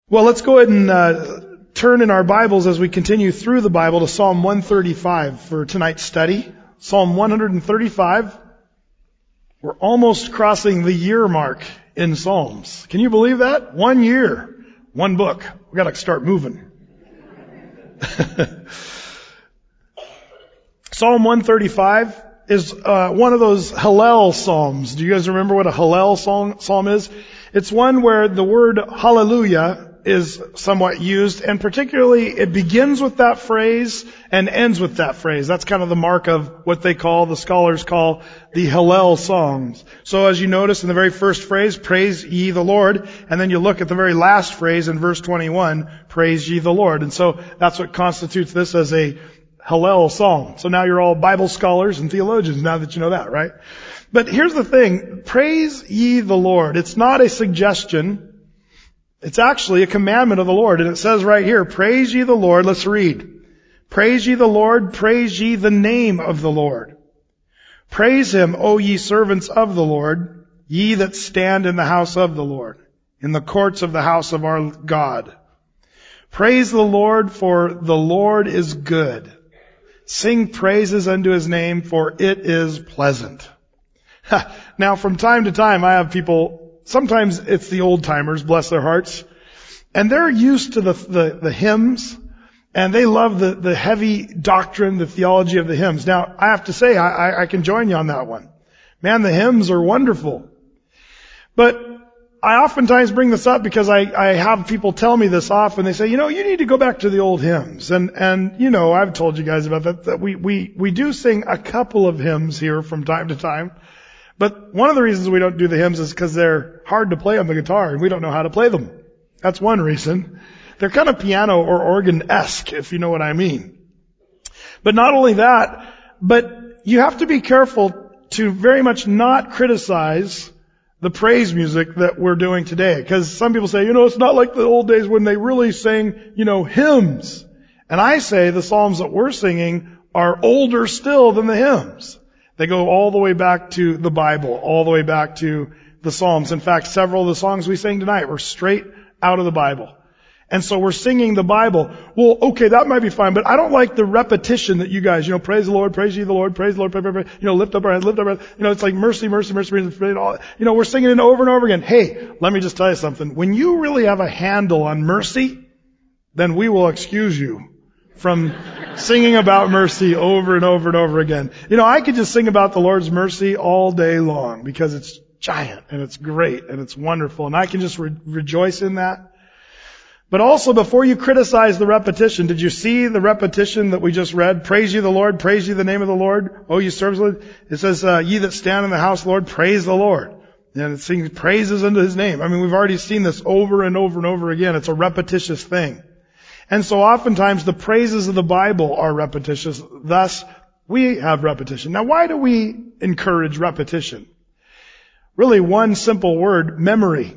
Well, let's go ahead and turn in our Bibles as we continue through the Bible to Psalm 135 for tonight's study. Psalm 135. We're almost crossing the year mark in Psalms. Can you believe that? 1 year, one book. We got to start moving. Psalm 135 is one of those Hallel Psalms. Do you guys remember what a Hallel psalm is? It's one where the word hallelujah is somewhat used, and particularly it begins with that phrase and ends with that phrase. That's kind of the mark of what the scholars call the Hallel songs. So as you notice in the very first phrase, praise ye the Lord, and then you look at the very last phrase in verse 21, praise ye the Lord. And so that's what constitutes this as a Hallel psalm. So now you're all Bible scholars and theologians now that you know that, right? But here's the thing, praise ye the Lord. It's not a suggestion. It's actually a commandment of the Lord. And it says right here, praise ye the Lord. Let's read. Praise ye the Lord. Praise ye the name of the Lord. Praise him, O ye servants of the Lord, ye that stand in the house of the Lord, in the courts of the house of our God. Praise the Lord, for the Lord is good. Sing praises unto his name, for it is pleasant. Now, from time to time, I have people, sometimes it's the old timers, bless their hearts, and they're used to the hymns, and they love the heavy doctrine, the theology of the hymns. Now, I have to say, I can join you on that one. Man, the hymns are wonderful. But I oftentimes bring this up because I have people tell me this often. They say, you need to go back to the old hymns. And I've told you guys about that we do sing a couple of hymns here from time to time. But one of the reasons we don't do the hymns is because they're hard to play on the guitar and we don't know how to play them. That's one reason. They're kind of piano or organ-esque, if you know what I mean. But not only that, but you have to be careful to very much not criticize the praise music that we're doing today. Because some people say, it's not like the old days when they really sang, hymns. And I say the psalms that we're singing are older still than the hymns. They go all the way back to the Bible, all the way back to the Psalms. In fact, several of the songs we sang tonight were straight out of the Bible. And so we're singing the Bible. Well, okay, that might be fine, but I don't like the repetition that you guys, praise the Lord, praise ye the Lord, praise the Lord, praise, lift up our hands, lift up our hands. It's like mercy, mercy, mercy, mercy, all. We're singing it over and over again. Hey, let me just tell you something. When you really have a handle on mercy, then we will excuse you from singing about mercy over and over and over again. I could just sing about the Lord's mercy all day long because it's giant and it's great and it's wonderful, and I can just rejoice in that. But also, before you criticize the repetition, did you see the repetition that we just read? Praise ye the Lord, praise ye the name of the Lord, O ye servants of the Lord. It says, ye that stand in the house of the Lord, praise the Lord. And it sings praises unto his name. I mean, we've already seen this over and over and over again. It's a repetitious thing. And so oftentimes the praises of the Bible are repetitious. Thus, we have repetition. Now, why do we encourage repetition? Really, one simple word, memory.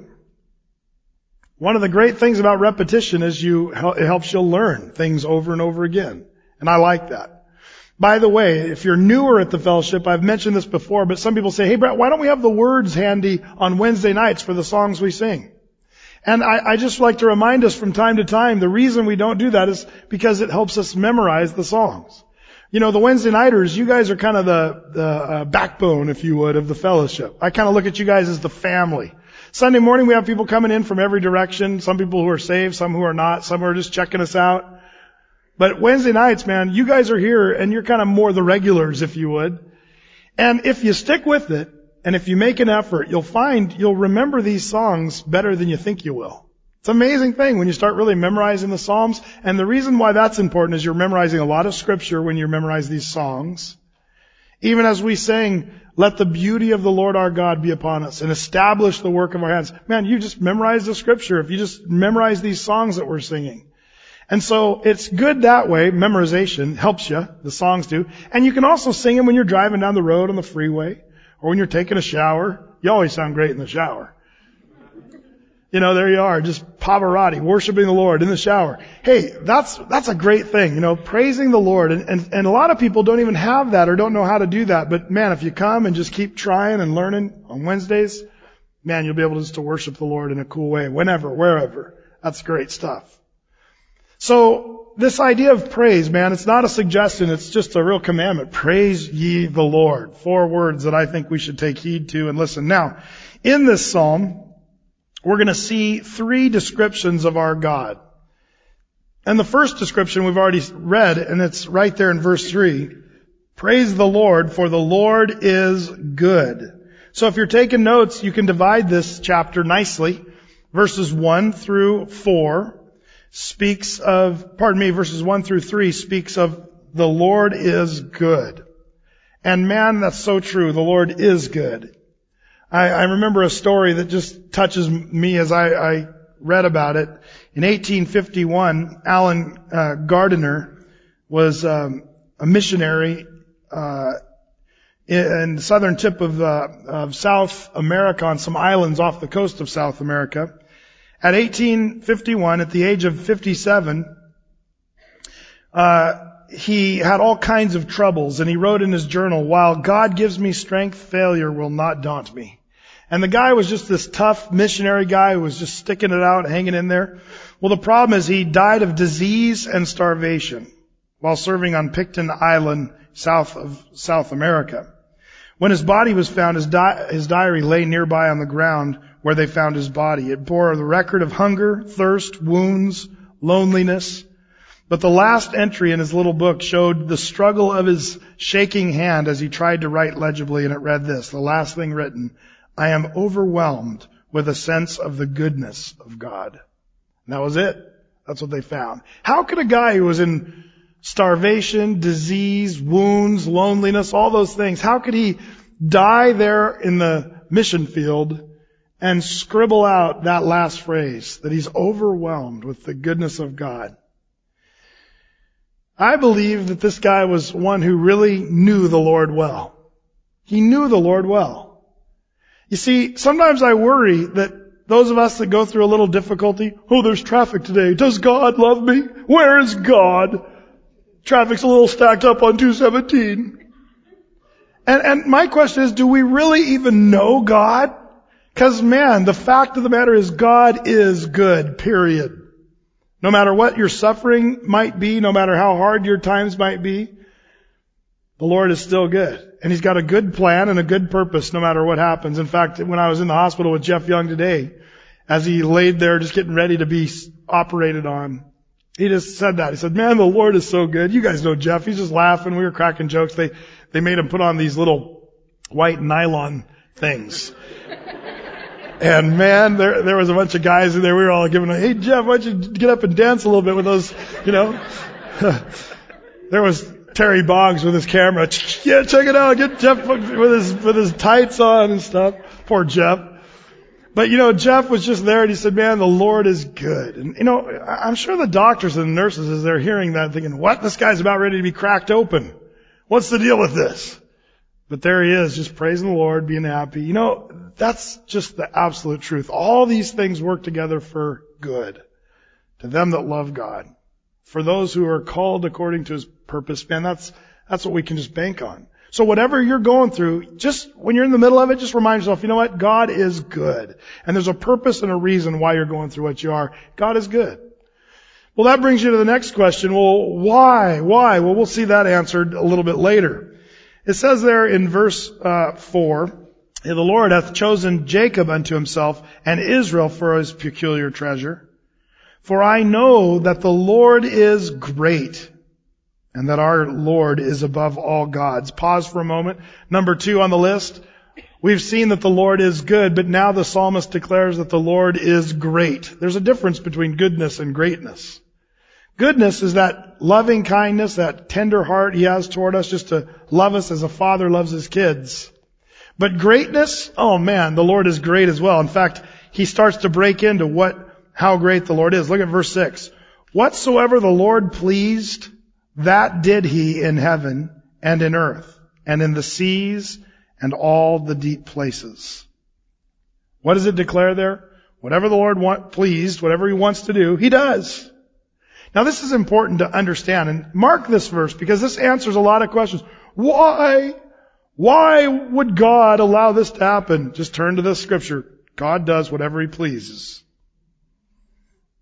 One of the great things about repetition is it helps you learn things over and over again. And I like that. By the way, if you're newer at the fellowship, I've mentioned this before, but some people say, hey, Brett, why don't we have the words handy on Wednesday nights for the songs we sing? And I just like to remind us from time to time, the reason we don't do that is because it helps us memorize the songs. The Wednesday nighters, you guys are kind of the backbone, if you would, of the fellowship. I kind of look at you guys as the family. Sunday morning, we have people coming in from every direction. Some people who are saved, some who are not, some who are just checking us out. But Wednesday nights, man, you guys are here and you're kind of more the regulars, if you would. And if you stick with it, and if you make an effort, you'll remember these songs better than you think you will. It's an amazing thing when you start really memorizing the Psalms. And the reason why that's important is you're memorizing a lot of scripture when you memorize these songs. Even as we sang, let the beauty of the Lord our God be upon us and establish the work of our hands. Man, you just memorize the scripture if you just memorize these songs that we're singing. And so it's good that way. Memorization helps you. The songs do. And you can also sing them when you're driving down the road on the freeway or when you're taking a shower. You always sound great in the shower. There you are, just Pavarotti, worshiping the Lord in the shower. Hey, that's a great thing, praising the Lord. And a lot of people don't even have that or don't know how to do that. But man, if you come and just keep trying and learning on Wednesdays, man, you'll be able just to worship the Lord in a cool way, whenever, wherever. That's great stuff. So this idea of praise, man, it's not a suggestion. It's just a real commandment. Praise ye the Lord. 4 words that I think we should take heed to and listen. Now, in this psalm, we're going to see 3 descriptions of our God. And the first description we've already read, and it's right there in verse 3. Praise the Lord, for the Lord is good. So if you're taking notes, you can divide this chapter nicely. Verses 1 through 4 verses 1 through 3 speaks of the Lord is good. And man, that's so true. The Lord is good. I remember a story that just touches me as I read about it. In 1851, Allen Gardiner was a missionary in the southern tip of South America, on some islands off the coast of South America. At 1851, at the age of 57, he had all kinds of troubles, and he wrote in his journal, "While God gives me strength, failure will not daunt me." And the guy was just this tough missionary guy who was just sticking it out, hanging in there. Well, the problem is he died of disease and starvation while serving on Picton Island, south of South America. When his body was found, his diary lay nearby on the ground where they found his body. It bore the record of hunger, thirst, wounds, loneliness. But the last entry in his little book showed the struggle of his shaking hand as he tried to write legibly, and it read this, the last thing written: "I am overwhelmed with a sense of the goodness of God." And that was it. That's what they found. How could a guy who was in starvation, disease, wounds, loneliness, all those things, how could he die there in the mission field and scribble out that last phrase, that he's overwhelmed with the goodness of God? I believe that this guy was one who really knew the Lord well. He knew the Lord well. You see, sometimes I worry that those of us that go through a little difficulty, there's traffic today. Does God love me? Where is God? Traffic's a little stacked up on 217. And my question is, do we really even know God? Because, man, the fact of the matter is God is good, period. No matter what your suffering might be, no matter how hard your times might be, the Lord is still good. And He's got a good plan and a good purpose no matter what happens. In fact, when I was in the hospital with Jeff Young today, as he laid there just getting ready to be operated on, he just said that. He said, "Man, the Lord is so good." You guys know Jeff. He's just laughing. We were cracking jokes. They made him put on these little white nylon things. And man, there was a bunch of guys in there. We were all giving, "Hey Jeff, why don't you get up and dance a little bit with those, There was Terry Boggs with his camera. "Yeah, check it out. Get Jeff with his tights on and stuff." Poor Jeff. But Jeff was just there and he said, "Man, the Lord is good." And I'm sure the doctors and the nurses, as they're hearing that, thinking, "What? This guy's about ready to be cracked open. What's the deal with this?" But there he is, just praising the Lord, being happy. That's just the absolute truth. All these things work together for good to them that love God. For those who are called according to His purpose, man, that's what we can just bank on. So whatever you're going through, just when you're in the middle of it, just remind yourself, you know what? God is good. And there's a purpose and a reason why you're going through what you are. God is good. Well, that brings you to the next question. Well, why? Why? Well, we'll see that answered a little bit later. It says there in verse 4, "The Lord hath chosen Jacob unto Himself, and Israel for His peculiar treasure. For I know that the Lord is great, and that our Lord is above all gods." Pause for a moment. Number 2 on the list. We've seen that the Lord is good, but now the psalmist declares that the Lord is great. There's a difference between goodness and greatness. Goodness is that loving kindness, that tender heart He has toward us, just to love us as a father loves his kids. But greatness, oh man, the Lord is great as well. In fact, He starts to break into how great the Lord is. Look at verse 6. "Whatsoever the Lord pleased, that did He in heaven and in earth, and in the seas and all the deep places." What does it declare there? Whatever the Lord pleased, whatever He wants to do, He does. Now this is important to understand, and mark this verse because this answers a lot of questions. Why? Why would God allow this to happen? Just turn to this scripture. God does whatever He pleases.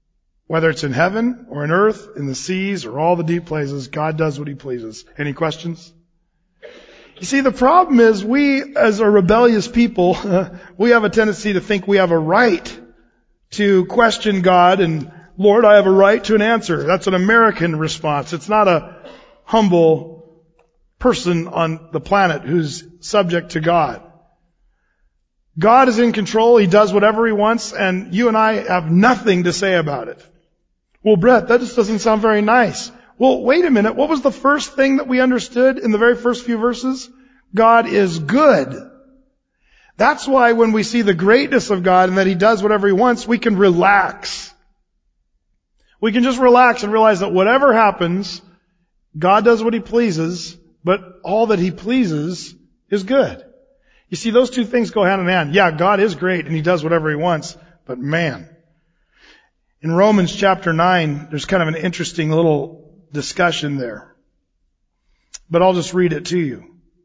Whether it's in heaven or in earth, in the seas or all the deep places, God does what He pleases. Any questions? You see, the problem is we, as a rebellious people, we have a tendency to think we have a right to question God and, Lord, I have a right to an answer. That's an American response. It's not a humble person on the planet who's subject to God. God is in control. He does whatever He wants, and you and I have nothing to say about it. Well, Brett, that just doesn't sound very nice. Well, wait a minute. What was the first thing that we understood in the very first few verses? God is good. That's why when we see the greatness of God and that He does whatever He wants, we can relax. We can just relax and realize that whatever happens, God does what He pleases, but all that He pleases is good. You see, those two things go hand in hand. Yeah, God is great and He does whatever He wants, but man, in Romans chapter 9, there's kind of an interesting little discussion there. But I'll just read it to you.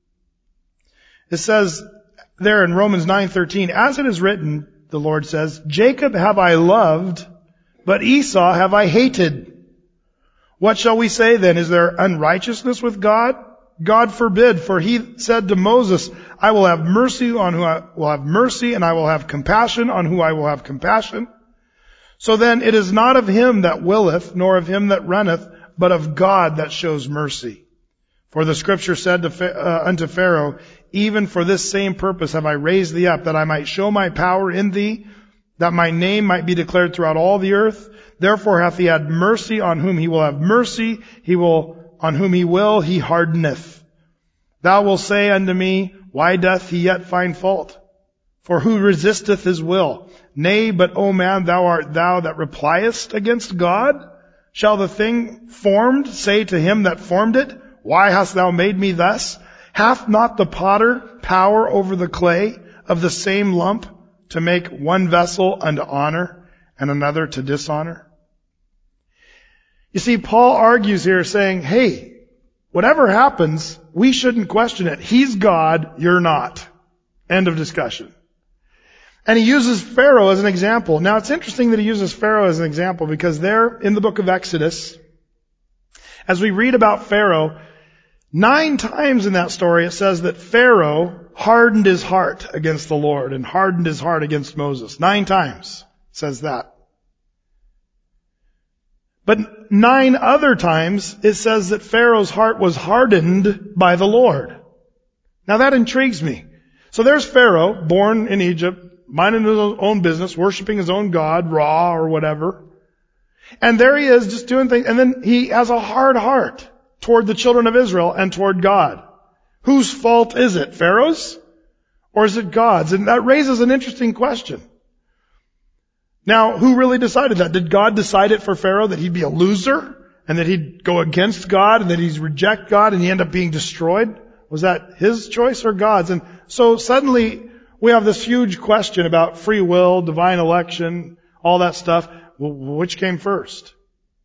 It says there in Romans 9:13, as it is written, the Lord says, Jacob have I loved, but Esau have I hated. What shall we say then? Is there unrighteousness with God? God forbid, for He said to Moses, I will have mercy on who I will have mercy, and I will have compassion on who I will have compassion. So then it is not of him that willeth, nor of him that runneth, but of God that shows mercy. For the scripture said unto Pharaoh, even for this same purpose have I raised thee up, that I might show my power in thee, that my name might be declared throughout all the earth. Therefore hath He had mercy on whom He will have mercy, on whom He will, He hardeneth. Thou wilt say unto me, why doth He yet find fault? For who resisteth His will? Nay, but, O man, thou art thou that repliest against God? Shall the thing formed say to him that formed it, why hast thou made me thus? Hath not the potter power over the clay of the same lump to make one vessel unto honor and another to dishonor? You see, Paul argues here saying, hey, whatever happens, we shouldn't question it. He's God, you're not. End of discussion. And he uses Pharaoh as an example. Now, it's interesting that he uses Pharaoh as an example because there in the book of Exodus, as we read about Pharaoh, 9 times in that story it says that Pharaoh hardened his heart against the Lord and hardened his heart against Moses. 9 times it says that. But 9 other times it says that Pharaoh's heart was hardened by the Lord. Now that intrigues me. So there's Pharaoh, born in Egypt, minding his own business, worshiping his own god, Ra or whatever. And there he is just doing things. And then he has a hard heart toward the children of Israel and toward God. Whose fault is it? Pharaoh's? Or is it God's? And that raises an interesting question. Now, who really decided that? Did God decide it for Pharaoh that he'd be a loser and that he'd go against God and that he'd reject God and he'd end up being destroyed? Was that his choice or God's? And so suddenly we have this huge question about free will, divine election, all that stuff. Well, which came first?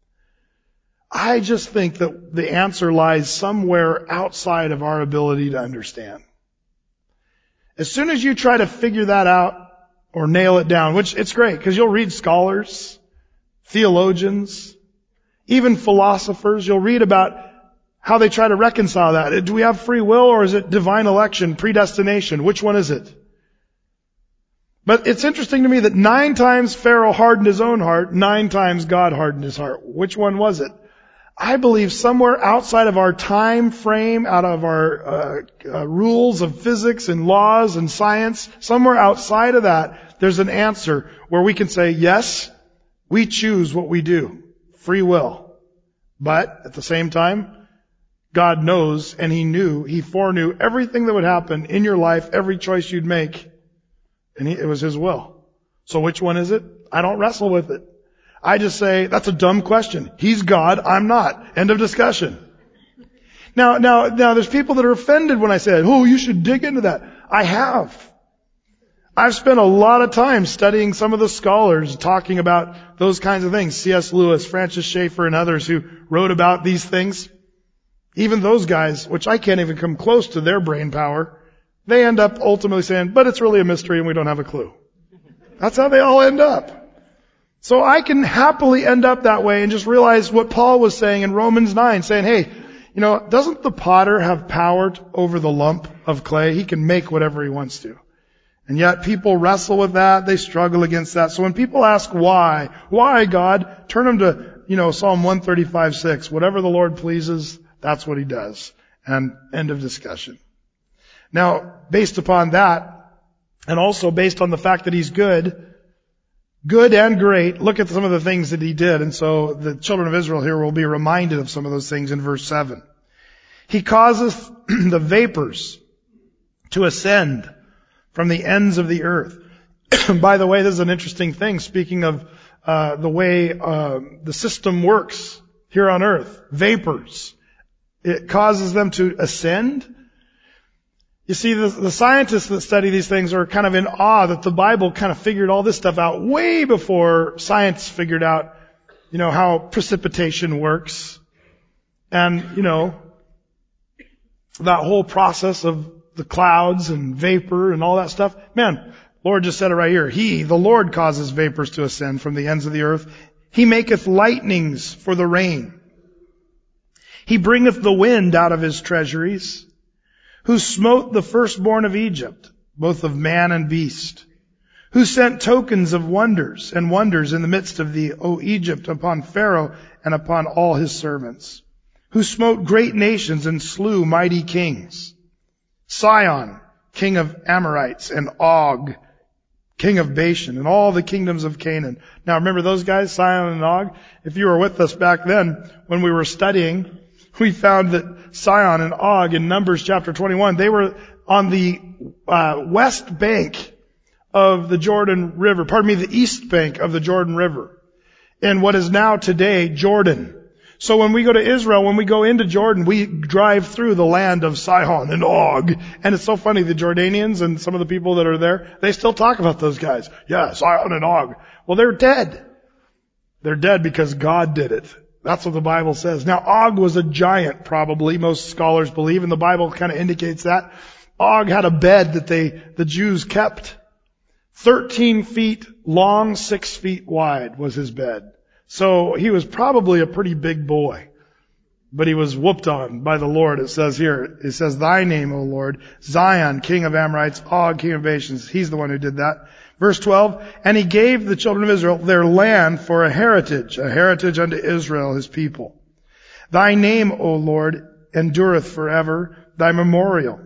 I just think that the answer lies somewhere outside of our ability to understand. As soon as you try to figure that out or nail it down, which it's great because you'll read scholars, theologians, even philosophers, you'll read about how they try to reconcile that. Do we have free will or is it divine election, predestination? Which one is it? But it's interesting to me that 9 times Pharaoh hardened his own heart, 9 times God hardened his heart. Which one was it? I believe somewhere outside of our time frame, out of our rules of physics and laws and science, somewhere outside of that, there's an answer where we can say, yes, we choose what we do. Free will. But at the same time, God knows and He foreknew everything that would happen in your life, every choice you'd make. And it was His will. So which one is it? I don't wrestle with it. I just say, that's a dumb question. He's God, I'm not. End of discussion. Now, there's people that are offended when I say, oh, you should dig into that. I have. I've spent a lot of time studying some of the scholars talking about those kinds of things. C.S. Lewis, Francis Schaeffer, and others who wrote about these things. Even those guys, which I can't even come close to their brain power, they end up ultimately saying, but it's really a mystery and we don't have a clue. That's how they all end up. So I can happily end up that way and just realize what Paul was saying in Romans 9, saying, hey, doesn't the potter have power over the lump of clay? He can make whatever he wants to. And yet people wrestle with that. They struggle against that. So when people ask why God, turn them to, Psalm 135:6. Whatever the Lord pleases, that's what he does. And end of discussion. Now, based upon that, and also based on the fact that he's good and great, look at some of the things that he did. And so the children of Israel here will be reminded of some of those things in verse 7. He causeth the vapors to ascend from the ends of the earth. By the way, this is an interesting thing, speaking of the way the system works here on earth. Vapors. It causes them to ascend. You see, the scientists that study these things are kind of in awe that the Bible kind of figured all this stuff out way before science figured out, how precipitation works. And, that whole process of the clouds and vapor and all that stuff. Man, Lord just said it right here. The Lord causes vapors to ascend from the ends of the earth. He maketh lightnings for the rain. He bringeth the wind out of his treasuries. Who smote the firstborn of Egypt, both of man and beast, who sent tokens of wonders and wonders in the midst of thee, O Egypt, upon Pharaoh and upon all his servants, who smote great nations and slew mighty kings, Sihon, king of Amorites, and Og, king of Bashan, and all the kingdoms of Canaan. Now remember those guys, Sihon and Og? If you were with us back then, when we were studying, we found that Sihon and Og in Numbers chapter 21, they were on the west bank of the Jordan River, the east bank of the Jordan River, in what is now today Jordan. So when we go to Israel, when we go into Jordan, we drive through the land of Sihon and Og. And it's so funny, the Jordanians and some of the people that are there, they still talk about those guys. Yeah, Sihon and Og. Well, they're dead. They're dead because God did it. That's what the Bible says. Now, Og was a giant, probably, most scholars believe, and the Bible kind of indicates that. Og had a bed that the Jews kept. 13 feet long, 6 feet wide was his bed. So he was probably a pretty big boy. But he was whooped on by the Lord. It says here, it says, Thy name, O Lord, Zion, king of Amorites, Og, king of Bashan. He's the one who did that. Verse 12, and he gave the children of Israel their land for a heritage unto Israel, his people. Thy name, O Lord, endureth forever, thy memorial,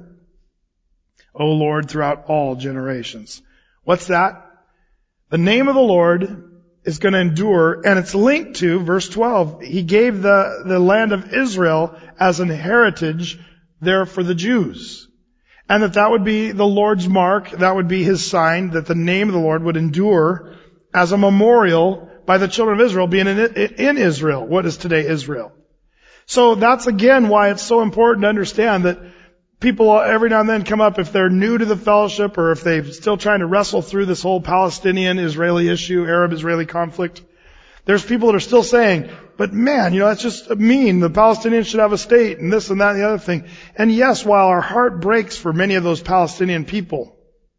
O Lord, throughout all generations. What's that? The name of the Lord is going to endure, and it's linked to verse 12. He gave the land of Israel as an heritage there for the Jews. And that would be the Lord's mark, that would be his sign, that the name of the Lord would endure as a memorial by the children of Israel being in Israel, what is today Israel. So that's again why it's so important to understand that people every now and then come up, if they're new to the fellowship or if they're still trying to wrestle through this whole Palestinian-Israeli issue, Arab-Israeli conflict. There's people that are still saying, but man, that's just mean. The Palestinians should have a state and this and that and the other thing. And yes, while our heart breaks for many of those Palestinian people,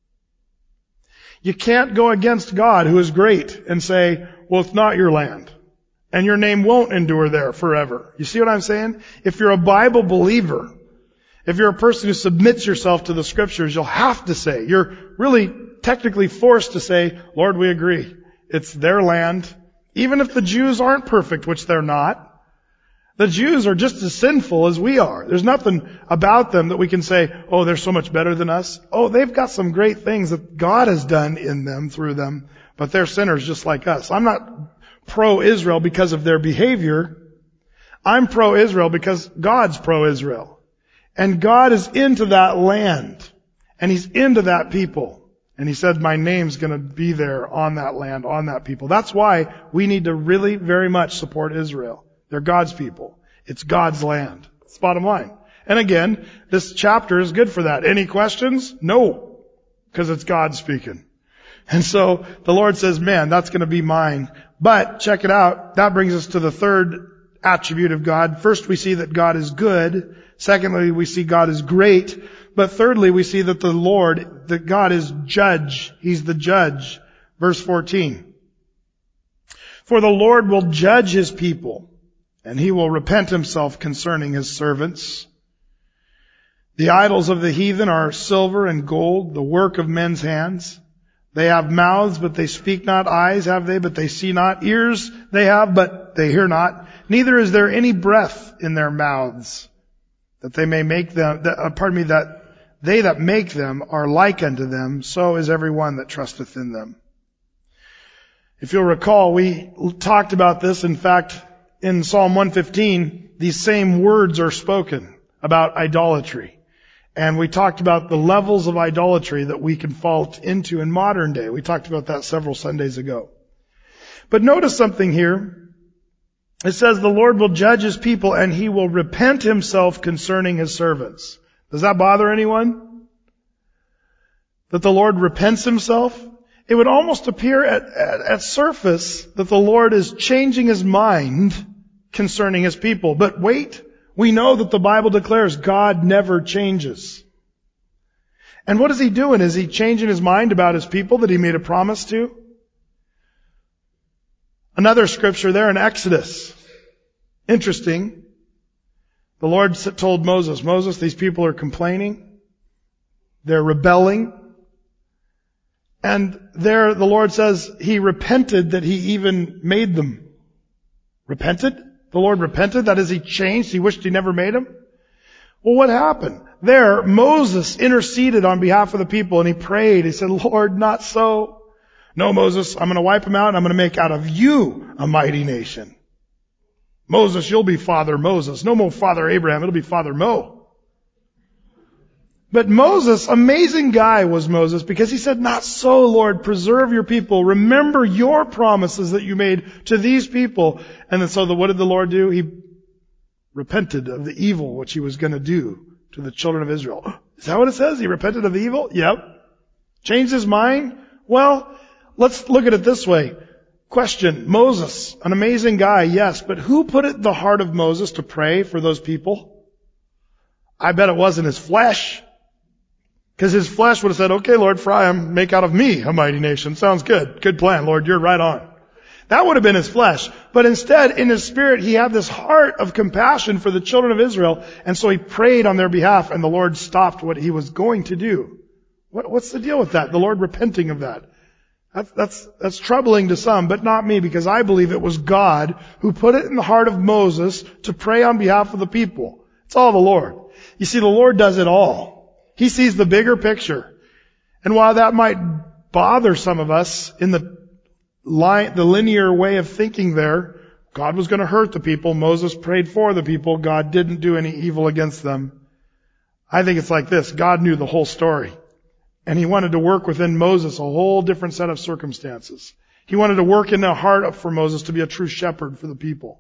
you can't go against God who is great and say, well, it's not your land and your name won't endure there forever. You see what I'm saying? If you're a Bible believer, if you're a person who submits yourself to the scriptures, you'll have to say, you're really technically forced to say, Lord, we agree. It's their land. Even if the Jews aren't perfect, which they're not, the Jews are just as sinful as we are. There's nothing about them that we can say, oh, they're so much better than us. Oh, they've got some great things that God has done in them, through them, but they're sinners just like us. I'm not pro-Israel because of their behavior. I'm pro-Israel because God's pro-Israel. And God is into that land. And He's into that people. And He said, my name's going to be there on that land, on that people. That's why we need to really very much support Israel. They're God's people. It's God's land. It's the bottom line. And again, this chapter is good for that. Any questions? No. Because it's God speaking. And so the Lord says, man, that's going to be mine. But check it out. That brings us to the third attribute of God. First, we see that God is good. Secondly, we see God is great. But thirdly, we see that that God is judge. He's the judge. Verse 14. For the Lord will judge his people, and he will repent himself concerning his servants. The idols of the heathen are silver and gold, the work of men's hands. They have mouths, but they speak not. Eyes have they, but they see not. Ears they have, but they hear not. Neither is there any breath in their mouths, that they may make them, that they that make them are like unto them. So is every one that trusteth in them. If you'll recall, we talked about this. In fact, in Psalm 115, these same words are spoken about idolatry. And we talked about the levels of idolatry that we can fall into in modern day. We talked about that several Sundays ago. But notice something here. It says the Lord will judge his people and he will repent himself concerning his servants. Does that bother anyone? That the Lord repents himself? It would almost appear at surface that the Lord is changing his mind concerning his people. But wait, we know that the Bible declares God never changes. And what is he doing? Is he changing his mind about his people that he made a promise to? Another scripture there in Exodus. Interesting. The Lord told Moses, Moses, these people are complaining. They're rebelling. And there the Lord says he repented that he even made them. Repented? The Lord repented? That is, he changed? He wished he never made them? Well, what happened? There, Moses interceded on behalf of the people and he prayed. He said, Lord, not so. No, Moses, I'm going to wipe them out and I'm going to make out of you a mighty nation. Moses, you'll be Father Moses. No more Father Abraham. It'll be Father Mo. But Moses, amazing guy was Moses, because he said, not so, Lord, preserve your people. Remember your promises that you made to these people. And then what did the Lord do? He repented of the evil which he was going to do to the children of Israel. Is that what it says? He repented of the evil? Yep. Changed his mind? Well, let's look at it this way. Question, Moses, an amazing guy, yes, but who put it in the heart of Moses to pray for those people? I bet it wasn't his flesh. Because his flesh would have said, okay, Lord, fry him, make out of me a mighty nation. Sounds good. Good plan, Lord. You're right on. That would have been his flesh. But instead, in his spirit, he had this heart of compassion for the children of Israel. And so he prayed on their behalf, and the Lord stopped what he was going to do. What's the deal with that? The Lord repenting of that. That's troubling to some, but not me, because I believe it was God who put it in the heart of Moses to pray on behalf of the people. It's all the Lord. You see, the Lord does it all. He sees the bigger picture. And while that might bother some of us in the linear way of thinking there, God was going to hurt the people. Moses prayed for the people. God didn't do any evil against them. I think it's like this. God knew the whole story. And he wanted to work within Moses a whole different set of circumstances. He wanted to work in the heart for Moses to be a true shepherd for the people.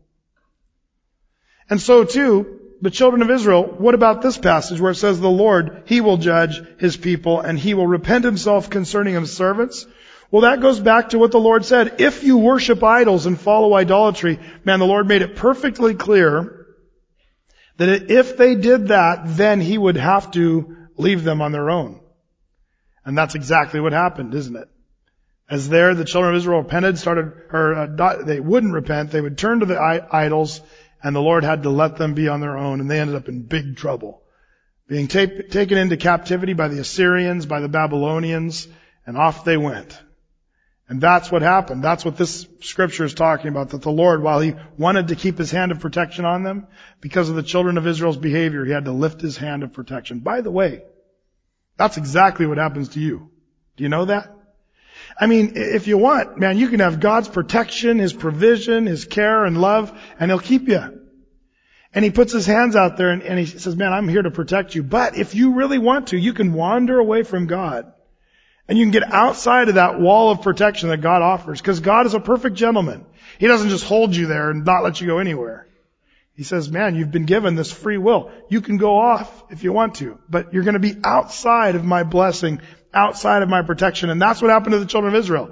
And so too, the children of Israel, what about this passage where it says the Lord, he will judge his people and he will repent himself concerning his servants? Well, that goes back to what the Lord said. If you worship idols and follow idolatry, man, the Lord made it perfectly clear that if they did that, then he would have to leave them on their own. And that's exactly what happened, isn't it? As there, the children of Israel repented, they wouldn't repent, they would turn to the idols, and the Lord had to let them be on their own, and they ended up in big trouble. Being taken into captivity by the Assyrians, by the Babylonians, and off they went. And that's what happened. That's what this scripture is talking about, that the Lord, while he wanted to keep his hand of protection on them, because of the children of Israel's behavior, he had to lift his hand of protection. By the way, that's exactly what happens to you. Do you know that? I mean, if you want, man, you can have God's protection, his provision, his care and love, and he'll keep you. And he puts his hands out there and he says, man, I'm here to protect you. But if you really want to, you can wander away from God. And you can get outside of that wall of protection that God offers. Because God is a perfect gentleman. He doesn't just hold you there and not let you go anywhere. He says, man, you've been given this free will. You can go off if you want to. But you're going to be outside of my blessing, outside of my protection. And that's what happened to the children of Israel.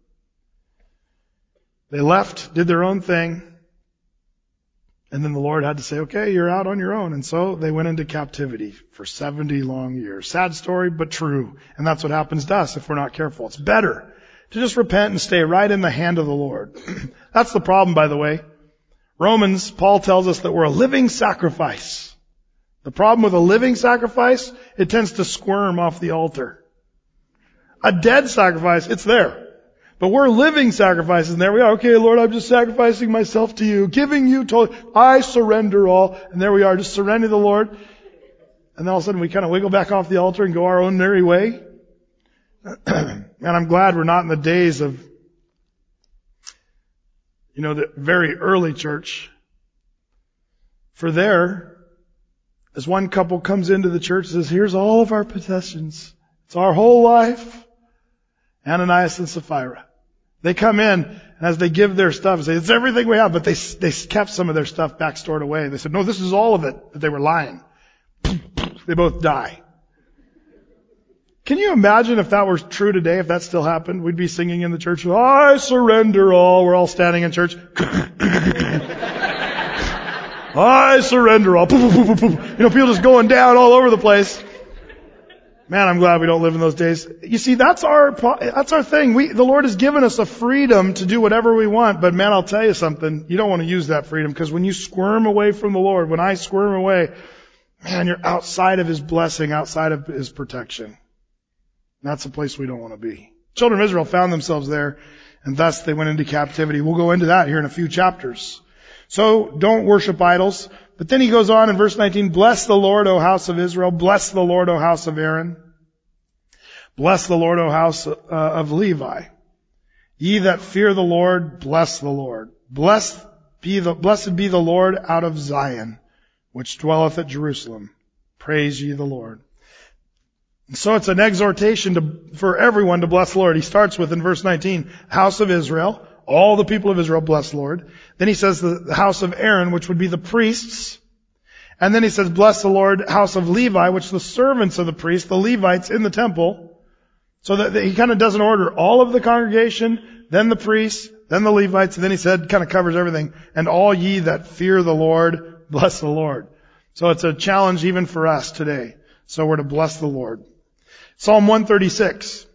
They left, did their own thing. And then the Lord had to say, okay, you're out on your own. And so they went into captivity for 70 long years. Sad story, but true. And that's what happens to us if we're not careful. It's better To just repent and stay right in the hand of the Lord. That's the problem, by the way. Romans, Paul tells us that we're a living sacrifice. The problem with a living sacrifice, it tends to squirm off the altar. A dead sacrifice, it's there. But we're living sacrifices, and there we are. Okay, Lord, I'm just sacrificing myself to you, giving you total, I surrender all. And there we are, just surrendering to the Lord. And then all of a sudden we kind of wiggle back off the altar and go our own merry way. And I'm glad we're not in the days of, the very early church. For there, as one couple comes into the church and says, here's all of our possessions. It's our whole life. Ananias and Sapphira. They come in, and as they give their stuff, and say, it's everything we have, but they kept some of their stuff back stored away. They said, no, this is all of it. But they were lying. They both die. Can you imagine if that were true today, if that still happened? We'd be singing in the church, I surrender all. We're all standing in church. I surrender all. People just going down all over the place. Man, I'm glad we don't live in those days. You see, that's our thing. The Lord has given us a freedom to do whatever we want, but man, I'll tell you something. You don't want to use that freedom, because when you squirm away from the Lord, when I squirm away, man, you're outside of His blessing, outside of His protection. And that's a place we don't want to be. Children of Israel found themselves there, and thus they went into captivity. We'll go into that here in a few chapters. So, don't worship idols. But then he goes on in verse 19, bless the Lord, O house of Israel. Bless the Lord, O house of Aaron. Bless the Lord, O house of Levi. Ye that fear the Lord, bless the Lord. Blessed be the Lord out of Zion, which dwelleth at Jerusalem. Praise ye the Lord. And so it's an exhortation for everyone to bless the Lord. He starts with, in verse 19, house of Israel. All the people of Israel bless the Lord. Then he says the house of Aaron, which would be the priests. And then he says, bless the Lord, house of Levi, which is the servants of the priests, the Levites in the temple. So that he kind of does an order. All of the congregation, then the priests, then the Levites, and then he said, kind of covers everything. And all ye that fear the Lord, bless the Lord. So it's a challenge even for us today. So we're to bless the Lord. Psalm 136.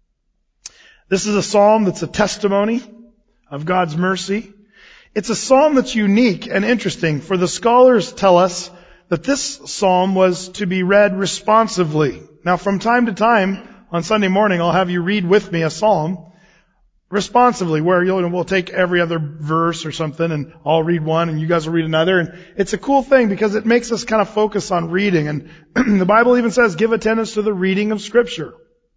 This is a psalm that's a testimony of God's mercy. It's a psalm that's unique and interesting, for the scholars tell us that this psalm was to be read responsively. Now, from time to time, on Sunday morning, I'll have you read with me a psalm responsively, where we'll take every other verse or something, and I'll read one, and you guys will read another. And it's a cool thing, because it makes us kind of focus on reading. And the Bible even says, give attendance to the reading of Scripture.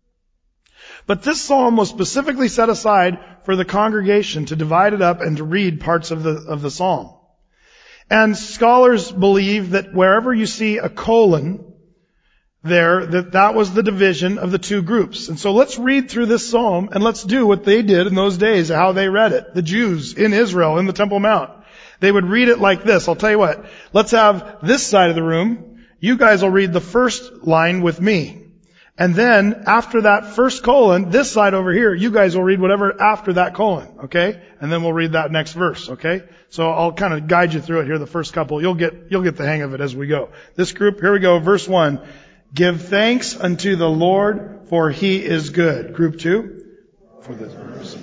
But this psalm was specifically set aside for the congregation to divide it up and to read parts of the psalm. And scholars believe that wherever you see a colon there, that was the division of the two groups. And so let's read through this psalm, and let's do what they did in those days, how they read it. The Jews in Israel, in the Temple Mount. They would read it like this. I'll tell you what. Let's have this side of the room. You guys will read the first line with me. And then, after that first colon, this side over here, you guys will read whatever after that colon, okay? And then we'll read that next verse, okay? So I'll kind of guide you through it here, the first couple. You'll get the hang of it as we go. This group, here we go, verse 1. Give thanks unto the Lord, for He is good. Group 2. For this verse.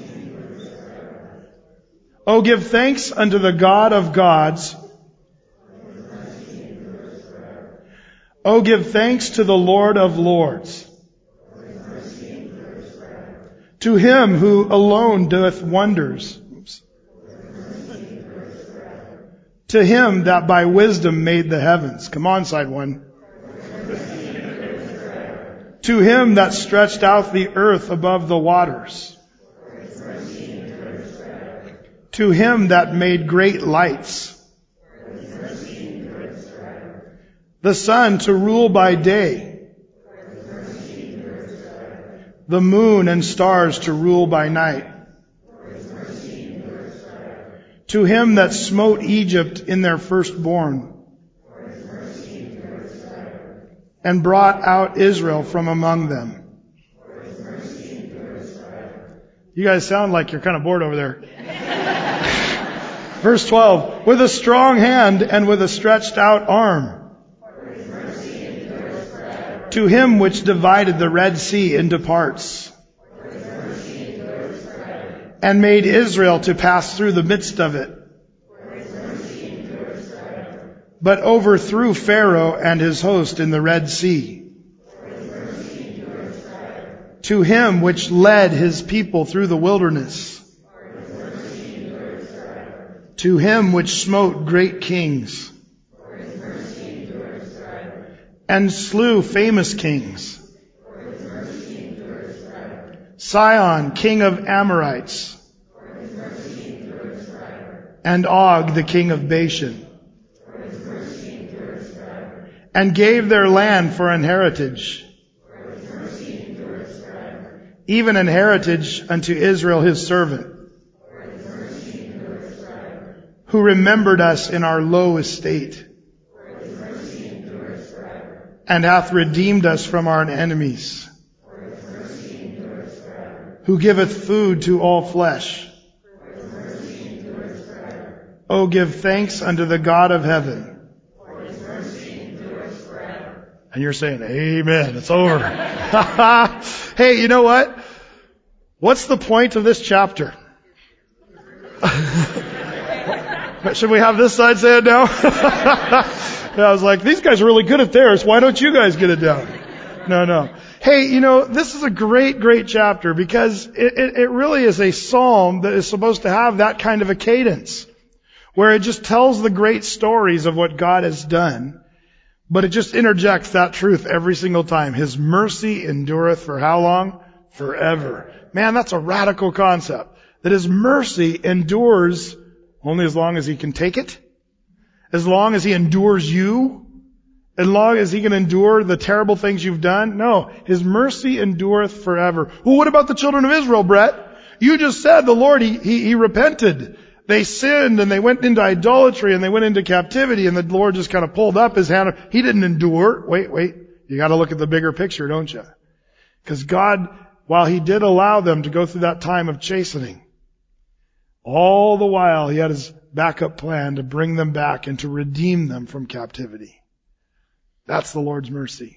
Oh, give thanks unto the God of gods. Oh, give thanks to the Lord of lords. To Him who alone doeth wonders. To Him that by wisdom made the heavens. Come on, side one. To Him that stretched out the earth above the waters. To Him that made great lights. The sun to rule by day. The moon and stars to rule by night. To Him that smote Egypt in their firstborn. And brought out Israel from among them. You guys sound like you're kind of bored over there. Verse 12. With a strong hand and with a stretched out arm. To Him which divided the Red Sea into parts. and made Israel to pass through the midst of it, but overthrew Pharaoh and his host in the Red Sea. To him which led his people through the wilderness, to him which smote great kings, and slew famous kings, Sihon, king of Amorites, and Og, the king of Bashan, and gave their land for an heritage, even an heritage unto Israel his servant, who remembered us in our low estate, and hath redeemed us from our enemies, who giveth food to all flesh. O give thanks unto the God of heaven. And you're saying, amen, it's over. Hey, you know what? What's the point of this chapter? Should we have this side say it now? I was like, these guys are really good at theirs. Why don't you guys get it down? No. Hey, you know, this is a great, great chapter because it really is a psalm that is supposed to have that kind of a cadence where it just tells the great stories of what God has done, but it just interjects that truth every single time. His mercy endureth for how long? Forever. Man, that's a radical concept. That His mercy endures only as long as He can take it, as long as He endures you, as long as He can endure the terrible things you've done. No, His mercy endureth forever. Well, what about the children of Israel, Brett? You just said the Lord, He repented. They sinned and they went into idolatry and they went into captivity and the Lord just kind of pulled up His hand. He didn't endure. Wait. You got to look at the bigger picture, don't you? Because God, while He did allow them to go through that time of chastening, all the while He had His backup plan to bring them back and to redeem them from captivity. That's the Lord's mercy.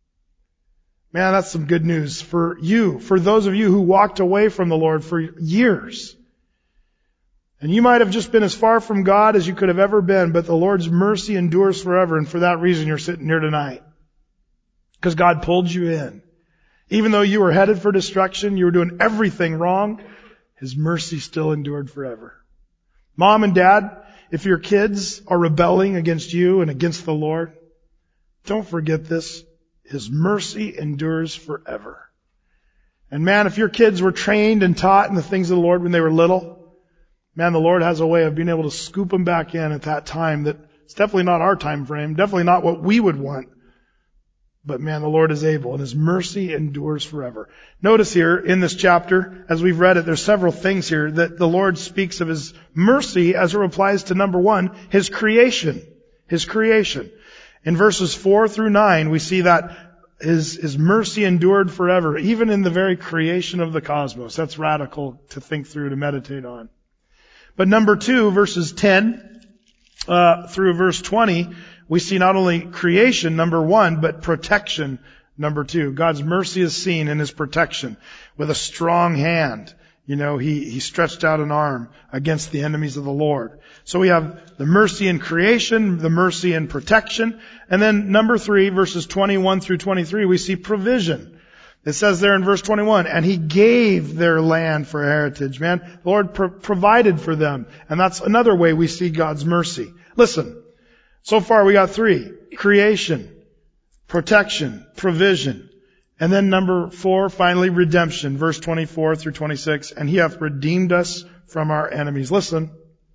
Man, that's some good news for you, for those of you who walked away from the Lord for years. And you might have just been as far from God as you could have ever been, but the Lord's mercy endures forever, and for that reason you're sitting here tonight. Because God pulled you in. Even though you were headed for destruction, you were doing everything wrong, His mercy still endured forever. Mom and Dad, if your kids are rebelling against you and against the Lord, don't forget this. His mercy endures forever. And man, if your kids were trained and taught in the things of the Lord when they were little, man, the Lord has a way of being able to scoop them back in at that time that it's definitely not our time frame, definitely not what we would want. But man, the Lord is able, and His mercy endures forever. Notice here in this chapter, as we've read it, there's several things here that the Lord speaks of His mercy as it applies to number one, His creation. His creation. In verses 4 through 9, we see that His mercy endured forever, even in the very creation of the cosmos. That's radical to think through, to meditate on. But number 2, verses 10 through verse 20, we see not only creation, number 1, but protection, number 2. God's mercy is seen in His protection with a strong hand. You know, He stretched out an arm against the enemies of the Lord. So we have the mercy in creation, the mercy in protection. And then number 3, verses 21 through 23, we see provision. It says there in verse 21, and He gave their land for heritage. Man, the Lord provided for them. And that's another way we see God's mercy. Listen, so far we got 3. Creation, protection, provision. And then number 4, finally, redemption. Verse 24 through 26, and He hath redeemed us from our enemies. Listen,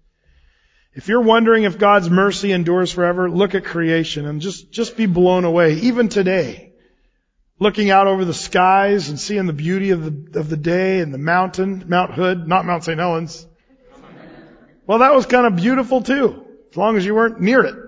if you're wondering if God's mercy endures forever, look at creation and just be blown away. Even today. Looking out over the skies and seeing the beauty of the day and the mountain, Mount Hood, not Mount St. Helens. Well, that was kind of beautiful too, as long as you weren't near it.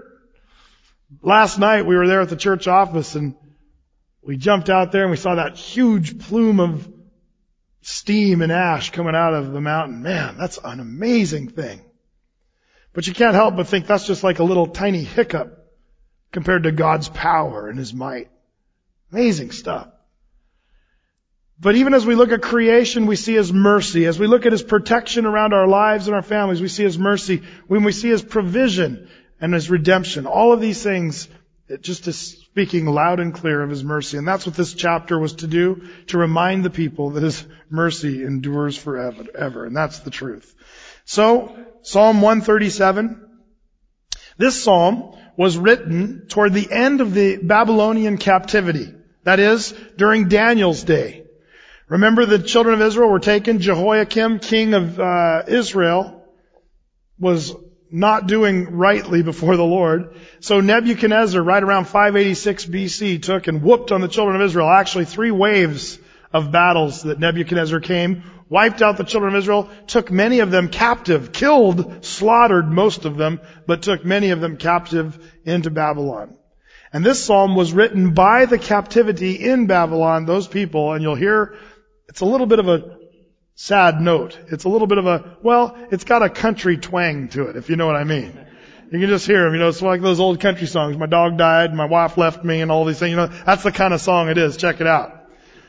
Last night we were there at the church office and we jumped out there and we saw that huge plume of steam and ash coming out of the mountain. Man, that's an amazing thing. But you can't help but think that's just like a little tiny hiccup compared to God's power and His might. Amazing stuff. But even as we look at creation, we see His mercy. As we look at His protection around our lives and our families, we see His mercy. When we see His provision and His redemption, all of these things, it just is speaking loud and clear of His mercy. And that's what this chapter was to do, to remind the people that His mercy endures forever. And that's the truth. So, Psalm 137. This psalm was written toward the end of the Babylonian captivity. That is, during Daniel's day. Remember, the children of Israel were taken. Jehoiakim, king of Israel, was not doing rightly before the Lord. So Nebuchadnezzar, right around 586 BC, took and whooped on the children of Israel. Actually, 3 waves of battles that Nebuchadnezzar came, wiped out the children of Israel, took many of them captive, killed, slaughtered most of them, but took many of them captive into Babylon. And this psalm was written by the captivity in Babylon, those people, and you'll hear it's a little bit of a sad note. It's a little bit of it's got a country twang to it, if you know what I mean. You can just hear them, it's like those old country songs. My dog died, my wife left me, and all these things, that's the kind of song it is. Check it out.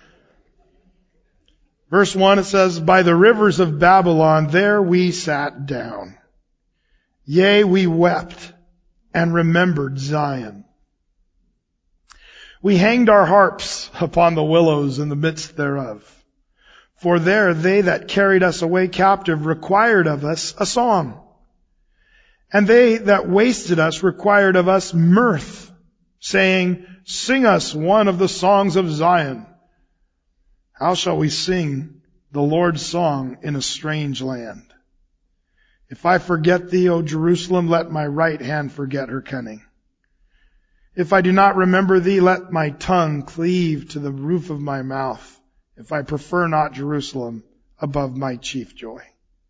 Verse 1, it says, "By the rivers of Babylon, there we sat down. Yea, we wept and remembered Zion. We hanged our harps upon the willows in the midst thereof. For there they that carried us away captive required of us a song. And they that wasted us required of us mirth, saying, Sing us one of the songs of Zion. How shall we sing the Lord's song in a strange land? If I forget thee, O Jerusalem, let my right hand forget her cunning. If I do not remember thee, let my tongue cleave to the roof of my mouth. If I prefer not Jerusalem above my chief joy."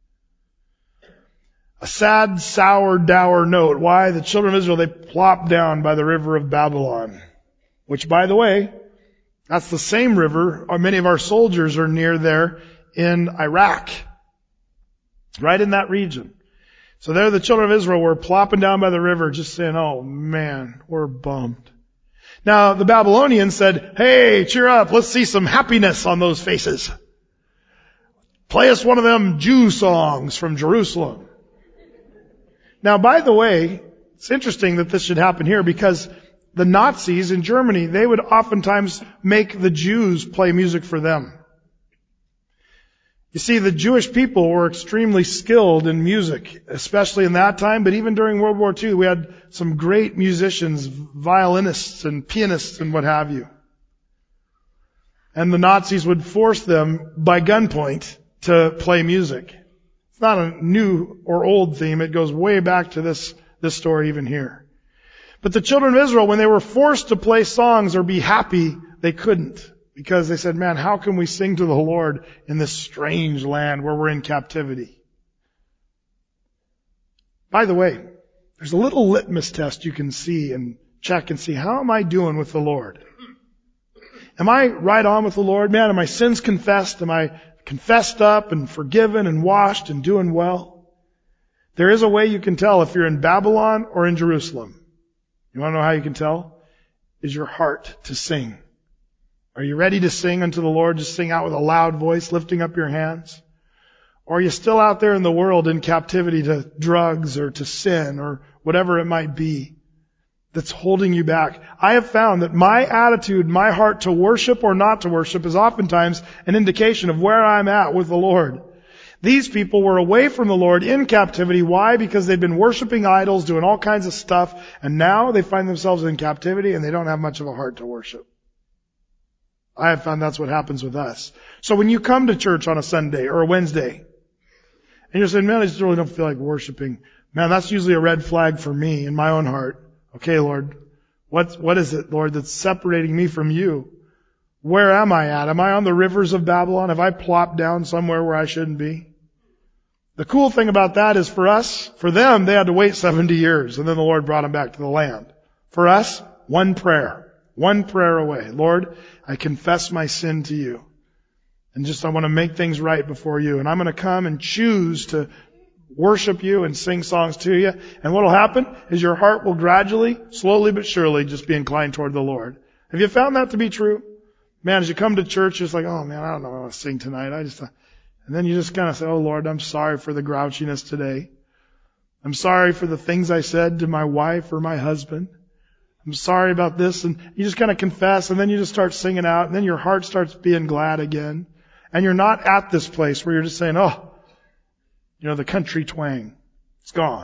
A sad, sour, dour note. Why? The children of Israel, they plopped down by the river of Babylon. Which, by the way, that's the same river many of our soldiers are near there in Iraq. Right in that region. So there the children of Israel were plopping down by the river just saying, oh man, we're bummed. Now the Babylonians said, hey, cheer up, let's see some happiness on those faces. Play us one of them Jew songs from Jerusalem. Now, by the way, it's interesting that this should happen here because the Nazis in Germany, they would oftentimes make the Jews play music for them. You see, the Jewish people were extremely skilled in music, especially in that time, but even during World War II, we had some great musicians, violinists and pianists and what have you. And the Nazis would force them by gunpoint to play music. It's not a new or old theme. It goes way back to this story even here. But the children of Israel, when they were forced to play songs or be happy, they couldn't. Because they said, man, how can we sing to the Lord in this strange land where we're in captivity? By the way, there's a little litmus test you can see and check and see, how am I doing with the Lord? Am I right on with the Lord? Man, are my sins confessed? Am I confessed up and forgiven and washed and doing well? There is a way you can tell if you're in Babylon or in Jerusalem. You want to know how you can tell? Is your heart to sing. Are you ready to sing unto the Lord? Just sing out with a loud voice, lifting up your hands? Or are you still out there in the world in captivity to drugs or to sin or whatever it might be that's holding you back? I have found that my attitude, my heart to worship or not to worship is oftentimes an indication of where I'm at with the Lord. These people were away from the Lord in captivity. Why? Because they've been worshiping idols, doing all kinds of stuff, and now they find themselves in captivity and they don't have much of a heart to worship. I have found that's what happens with us. So when you come to church on a Sunday or a Wednesday, and you're saying, man, I just really don't feel like worshiping. Man, that's usually a red flag for me in my own heart. Okay, Lord, what is it, Lord, that's separating me from you? Where am I at? Am I on the rivers of Babylon? Have I plopped down somewhere where I shouldn't be? The cool thing about that is for them, they had to wait 70 years, and then the Lord brought them back to the land. For us, one prayer away. Lord, I confess my sin to you. And I want to make things right before you. And I'm going to come and choose to worship you and sing songs to you. And what will happen is your heart will gradually, slowly but surely, just be inclined toward the Lord. Have you found that to be true? Man, as you come to church, it's like, oh man, I don't know what I want to sing tonight. And then you just kind of say, oh Lord, I'm sorry for the grouchiness today. I'm sorry for the things I said to my wife or my husband. I'm sorry about this. And you just kind of confess, and then you just start singing out, and then your heart starts being glad again. And you're not at this place where you're just saying, oh, the country twang. It's gone.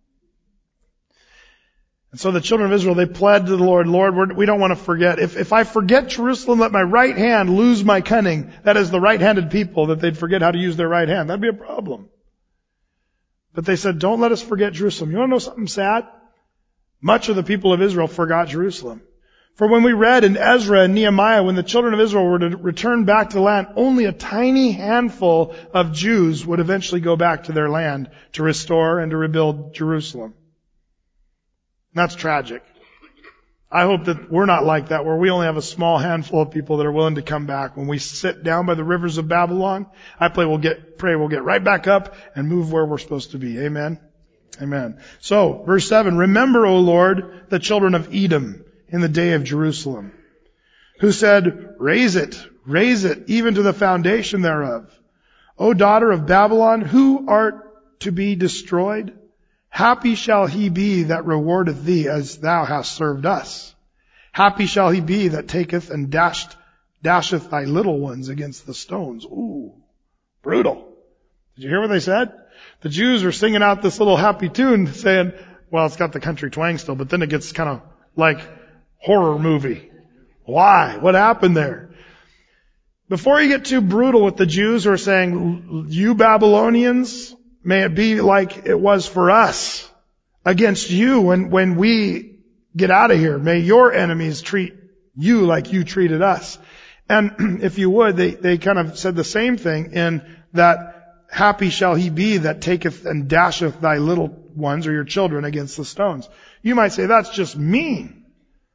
And so the children of Israel, they pled to the Lord, Lord, we don't want to forget. If I forget Jerusalem, let my right hand lose my cunning. That is the right-handed people, that they'd forget how to use their right hand. That'd be a problem. But they said, don't let us forget Jerusalem. You want to know something sad? Much of the people of Israel forgot Jerusalem. For when we read in Ezra and Nehemiah, when the children of Israel were to return back to the land, only a tiny handful of Jews would eventually go back to their land to restore and to rebuild Jerusalem. And that's tragic. I hope that we're not like that, where we only have a small handful of people that are willing to come back. When we sit down by the rivers of Babylon, I pray we'll get right back up and move where we're supposed to be. Amen? Amen. So, verse 7, remember, O Lord, the children of Edom in the day of Jerusalem, who said, raise it, even to the foundation thereof. O daughter of Babylon, who art to be destroyed? Happy shall he be that rewardeth thee as thou hast served us. Happy shall he be that taketh and dasheth thy little ones against the stones. Ooh, brutal. Did you hear what they said? The Jews were singing out this little happy tune saying, well, it's got the country twang still, but then it gets kind of like horror movie. Why? What happened there? Before you get too brutal with the Jews who are saying, you Babylonians, may it be like it was for us against you when we get out of here. May your enemies treat you like you treated us. And if you would, they kind of said the same thing in that happy shall he be that taketh and dasheth thy little ones or your children against the stones. You might say that's just mean.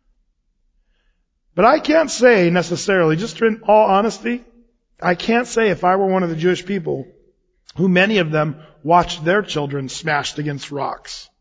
But I can't say necessarily, just in all honesty, I can't say if I were one of the Jewish people who many of them watched their children smashed against rocks.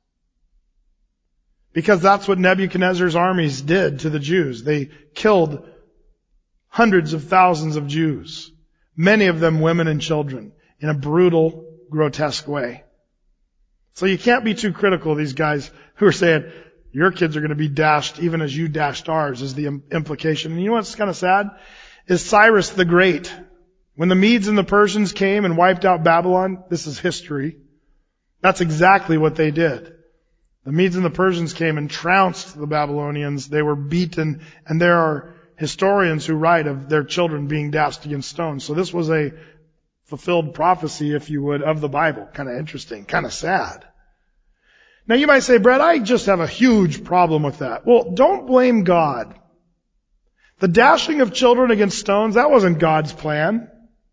Because that's what Nebuchadnezzar's armies did to the Jews. They killed hundreds of thousands of Jews, many of them women and children, in a brutal, grotesque way. So you can't be too critical of these guys who are saying, your kids are going to be dashed even as you dashed ours, is the implication. And you know what's kind of sad? Is Cyrus the Great. When the Medes and the Persians came and wiped out Babylon, this is history. That's exactly what they did. The Medes and the Persians came and trounced the Babylonians. They were beaten, and there are historians who write of their children being dashed against stones. So this was a fulfilled prophecy, if you would, of the Bible. Kind of interesting, kind of sad. Now you might say, Brett, I just have a huge problem with that. Well, don't blame God. The dashing of children against stones, that wasn't God's plan.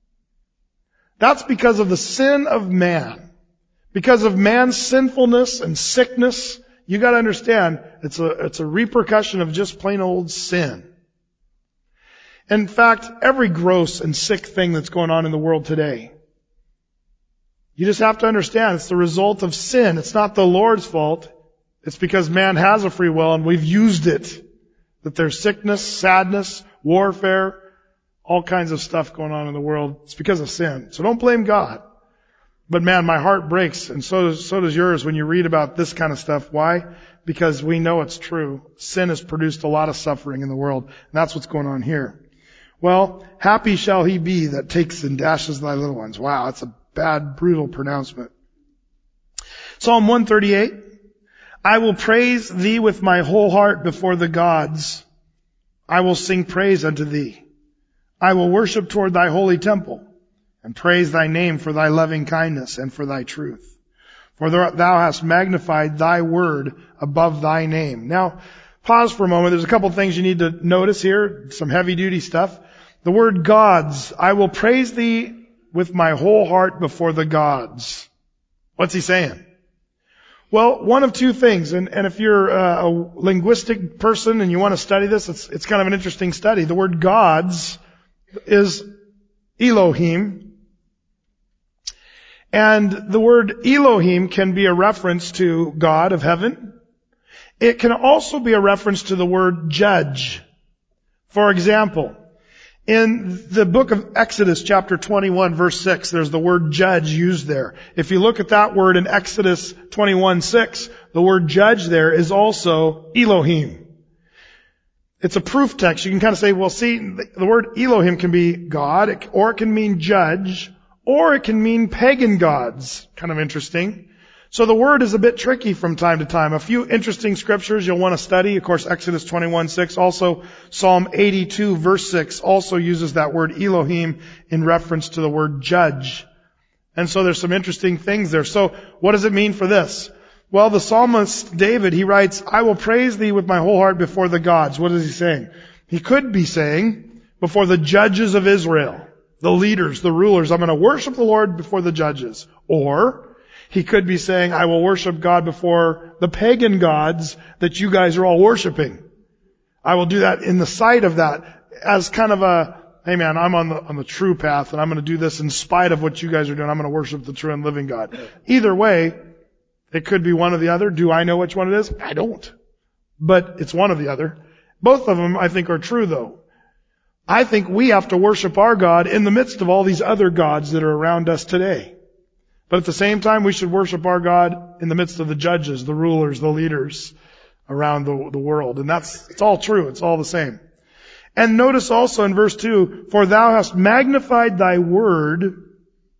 That's because of the sin of man. Because of man's sinfulness and sickness. You gotta understand, it's a repercussion of just plain old sin. In fact, every gross and sick thing that's going on in the world today, you just have to understand it's the result of sin. It's not the Lord's fault. It's because man has a free will and we've used it. That there's sickness, sadness, warfare, all kinds of stuff going on in the world. It's because of sin. So don't blame God. But man, my heart breaks, and so does yours when you read about this kind of stuff. Why? Because we know it's true. Sin has produced a lot of suffering in the world, and that's what's going on here. Well, happy shall he be that takes and dashes thy little ones. Wow, that's a bad, brutal pronouncement. Psalm 138. I will praise thee with my whole heart before the gods. I will sing praise unto thee. I will worship toward thy holy temple and praise thy name for thy loving kindness and for thy truth. For thou hast magnified thy word above thy name. Now, pause for a moment. There's a couple things you need to notice here. Some heavy duty stuff. The word gods. I will praise thee with my whole heart before the gods. What's he saying? Well, one of two things, and if you're a linguistic person and you want to study this, it's kind of an interesting study. The word gods is Elohim, and the word Elohim can be a reference to God of heaven. It can also be a reference to the word judge. For example, In the book of Exodus, chapter 21, verse 6, there's the word judge used there. If you look at that word in Exodus 21:6, the word judge there is also Elohim. It's a proof text. You can kind of say, well, see, the word Elohim can be God, or it can mean judge, or it can mean pagan gods. Kind of interesting. So the word is a bit tricky from time to time. A few interesting scriptures you'll want to study. Of course, Exodus 21:6. Also, Psalm 82, verse 6 also uses that word Elohim in reference to the word judge. And so there's some interesting things there. So what does it mean for this? Well, the psalmist David, he writes, I will praise thee with my whole heart before the gods. What is he saying? He could be saying, before the judges of Israel, the leaders, the rulers, I'm going to worship the Lord before the judges. Or he could be saying, I will worship God before the pagan gods that you guys are all worshiping. I will do that in the sight of that as kind of a, hey man, I'm on the true path and I'm going to do this in spite of what you guys are doing. I'm going to worship the true and living God. Either way, it could be one or the other. Do I know which one it is? I don't. But it's one or the other. Both of them, I think, are true though. I think we have to worship our God in the midst of all these other gods that are around us today. But at the same time, we should worship our God in the midst of the judges, the rulers, the leaders around the world. And it's all true. It's all the same. And notice also in verse 2, for thou hast magnified thy word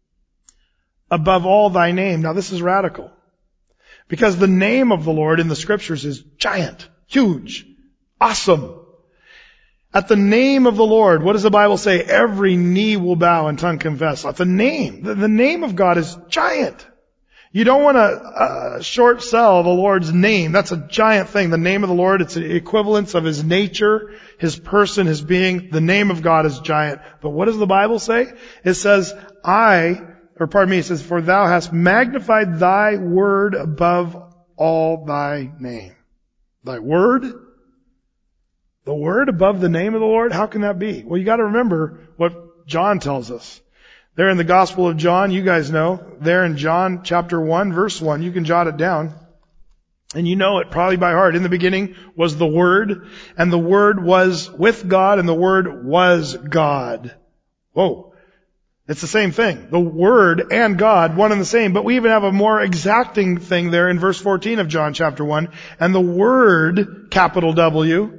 above all thy name. Now this is radical. Because the name of the Lord in the scriptures is giant, huge, awesome. At the name of the Lord, what does the Bible say? Every knee will bow and tongue confess. At the name of God is giant. You don't want to short sell the Lord's name. That's a giant thing. The name of the Lord, it's the equivalence of His nature, His person, His being. The name of God is giant. But what does the Bible say? It says, it says, for thou hast magnified thy word above all thy name. Thy word? The word above the name of the Lord? How can that be? Well, you got to remember what John tells us. There in the Gospel of John, you guys know, there in John chapter 1, verse 1, you can jot it down. And you know it probably by heart. In the beginning was the Word, and the Word was with God, and the Word was God. Whoa. It's the same thing. The Word and God, one and the same. But we even have a more exacting thing there in verse 14 of John chapter 1. And the Word, capital W,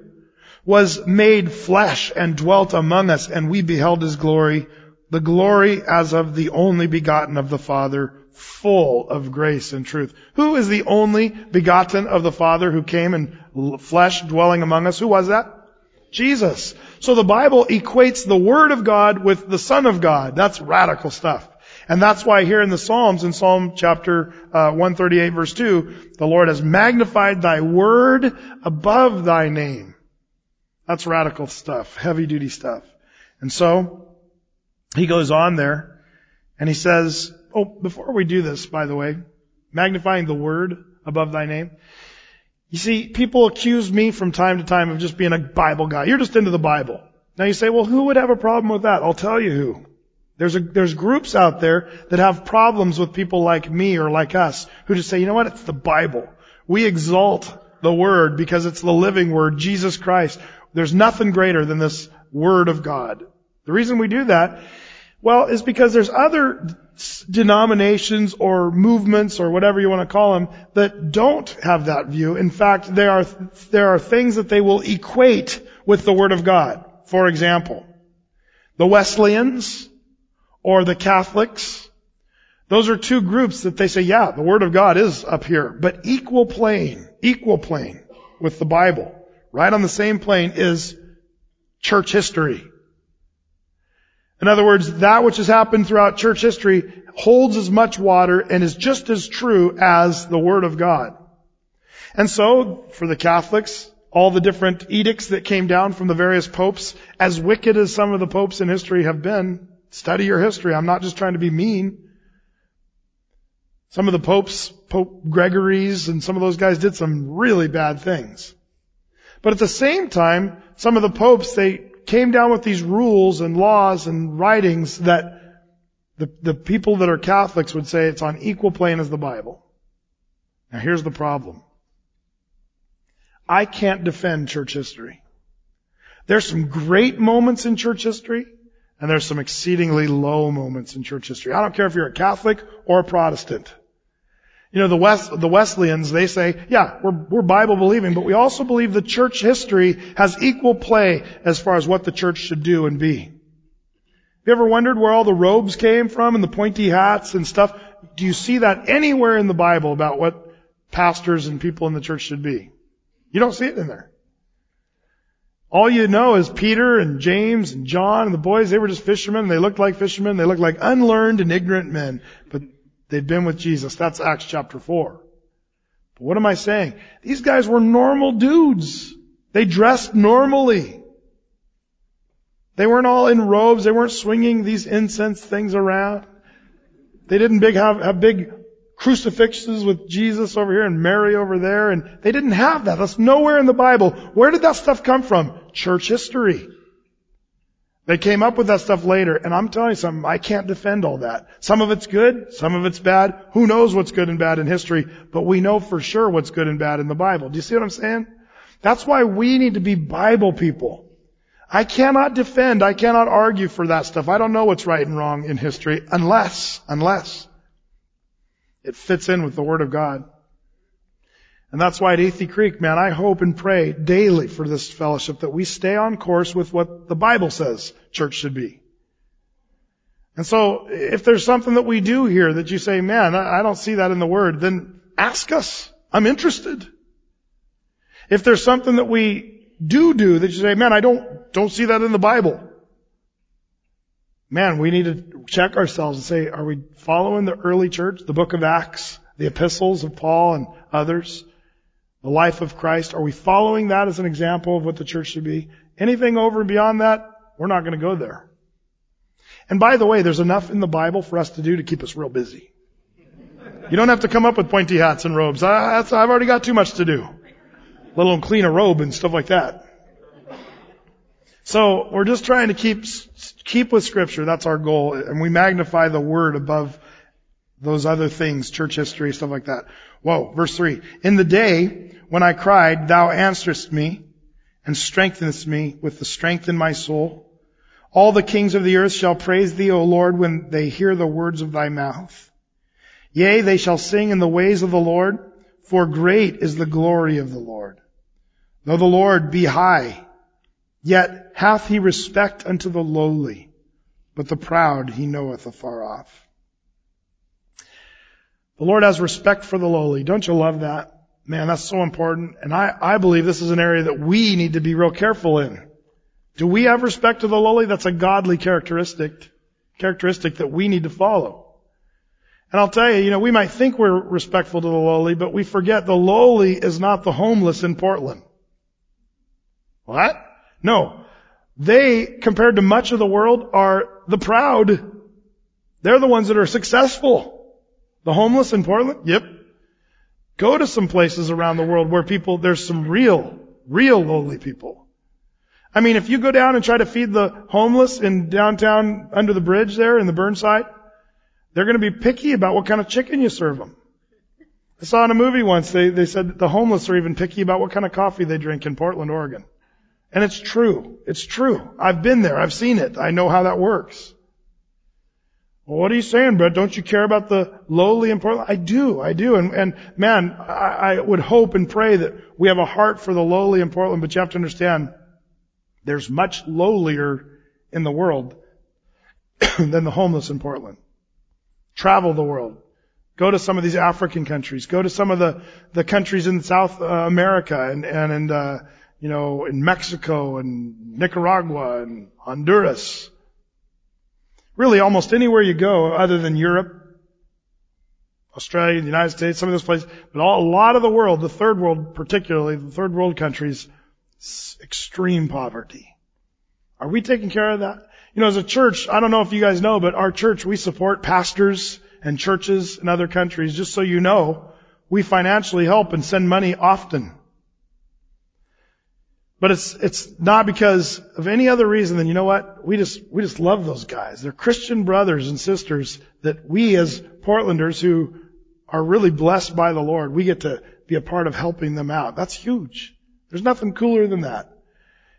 was made flesh and dwelt among us, and we beheld His glory, the glory as of the only begotten of the Father, full of grace and truth. Who is the only begotten of the Father who came in flesh dwelling among us? Who was that? Jesus. So the Bible equates the Word of God with the Son of God. That's radical stuff. And that's why here in the Psalms, in Psalm chapter 138 verse 2, the Lord has magnified thy word above thy name. That's radical stuff, heavy duty stuff. And so, he goes on there, and he says, before we do this, by the way, magnifying the word above thy name. You see, people accuse me from time to time of just being a Bible guy. You're just into the Bible. Now you say, well, who would have a problem with that? I'll tell you who. There's groups out there that have problems with people like me or like us who just say, you know what? It's the Bible. We exalt the Word because it's the living Word, Jesus Christ. There's nothing greater than this Word of God. The reason we do that, well, is because there's other denominations or movements or whatever you want to call them that don't have that view. In fact, there are things that they will equate with the Word of God. For example, the Wesleyans or the Catholics, those are two groups that they say, yeah, the Word of God is up here, but equal plane with the Bible. Right on the same plane is church history. In other words, that which has happened throughout church history holds as much water and is just as true as the Word of God. And so, for the Catholics, all the different edicts that came down from the various popes, as wicked as some of the popes in history have been, study your history. I'm not just trying to be mean. Some of the popes, Pope Gregory's and some of those guys did some really bad things. But at the same time, some of the popes, they came down with these rules and laws and writings that the people that are Catholics would say it's on equal plane as the Bible. Now here's the problem. I can't defend church history. There's some great moments in church history, and there's some exceedingly low moments in church history. I don't care if you're a Catholic or a Protestant. You know, the Wesleyans, they say, yeah, we're Bible believing, but we also believe the church history has equal play as far as what the church should do and be. Have you ever wondered where all the robes came from and the pointy hats and stuff? Do you see that anywhere in the Bible about what pastors and people in the church should be? You don't see it in there. All you know is Peter and James and John and the boys, they were just fishermen. They looked like fishermen. They looked like unlearned and ignorant men. But they'd been with Jesus. That's Acts chapter 4. But what am I saying? These guys were normal dudes. They dressed normally. They weren't all in robes. They weren't swinging these incense things around. They didn't have big crucifixes with Jesus over here and Mary over there. And they didn't have that. That's nowhere in the Bible. Where did that stuff come from? Church history. They came up with that stuff later. And I'm telling you something, I can't defend all that. Some of it's good, some of it's bad. Who knows what's good and bad in history? But we know for sure what's good and bad in the Bible. Do you see what I'm saying? That's why we need to be Bible people. I cannot defend, I cannot argue for that stuff. I don't know what's right and wrong in history unless it fits in with the Word of God. And that's why at Athey Creek, man, I hope and pray daily for this fellowship that we stay on course with what the Bible says church should be. And so, if there's something that we do here that you say, man, I don't see that in the Word, then ask us. I'm interested. If there's something that we do that you say, man, I don't see that in the Bible. Man, we need to check ourselves and say, are we following the early church, the book of Acts, the epistles of Paul and others, the life of Christ? Are we following that as an example of what the church should be? Anything over and beyond that, we're not going to go there. And by the way, there's enough in the Bible for us to do to keep us real busy. You don't have to come up with pointy hats and robes. I've already got too much to do. Let alone clean a robe and stuff like that. So we're just trying to keep with Scripture. That's our goal. And we magnify the Word above those other things, church history, stuff like that. Whoa, verse 3. In the day when I cried, thou answerest me and strengthenest me with the strength in my soul. All the kings of the earth shall praise thee, O Lord, when they hear the words of thy mouth. Yea, they shall sing in the ways of the Lord, for great is the glory of the Lord. Though the Lord be high, yet hath he respect unto the lowly, but the proud he knoweth afar off. The Lord has respect for the lowly. Don't you love that? Man, that's so important. And I believe this is an area that we need to be real careful in. Do we have respect to the lowly? That's a godly characteristic that we need to follow. And I'll tell you, we might think we're respectful to the lowly, but we forget the lowly is not the homeless in Portland. What? No. They, compared to much of the world, are the proud. They're the ones that are successful. The homeless in Portland? Yep. Go to some places around the world where there's some real lowly people. I mean, if you go down and try to feed the homeless in downtown under the bridge there in the Burnside, they're going to be picky about what kind of chicken you serve them. I saw in a movie once, they said that the homeless are even picky about what kind of coffee they drink in Portland, Oregon. And it's true. It's true. I've been there. I've seen it. I know how that works. Well, what are you saying, Brett? Don't you care about the lowly in Portland? I do. And man, I would hope and pray that we have a heart for the lowly in Portland, but you have to understand, there's much lowlier in the world than the homeless in Portland. Travel the world. Go to some of these African countries. Go to some of the countries in South America and in Mexico and Nicaragua and Honduras. Really, almost anywhere you go, other than Europe, Australia, the United States, some of those places, but a lot of the world, the third world particularly, the third world countries, extreme poverty. Are we taking care of that? As a church, I don't know if you guys know, but our church, we support pastors and churches in other countries. Just so you know, we financially help and send money often. But it's not because of any other reason than, you know what? We just love those guys. They're Christian brothers and sisters that we as Portlanders who are really blessed by the Lord, we get to be a part of helping them out. That's huge. There's nothing cooler than that.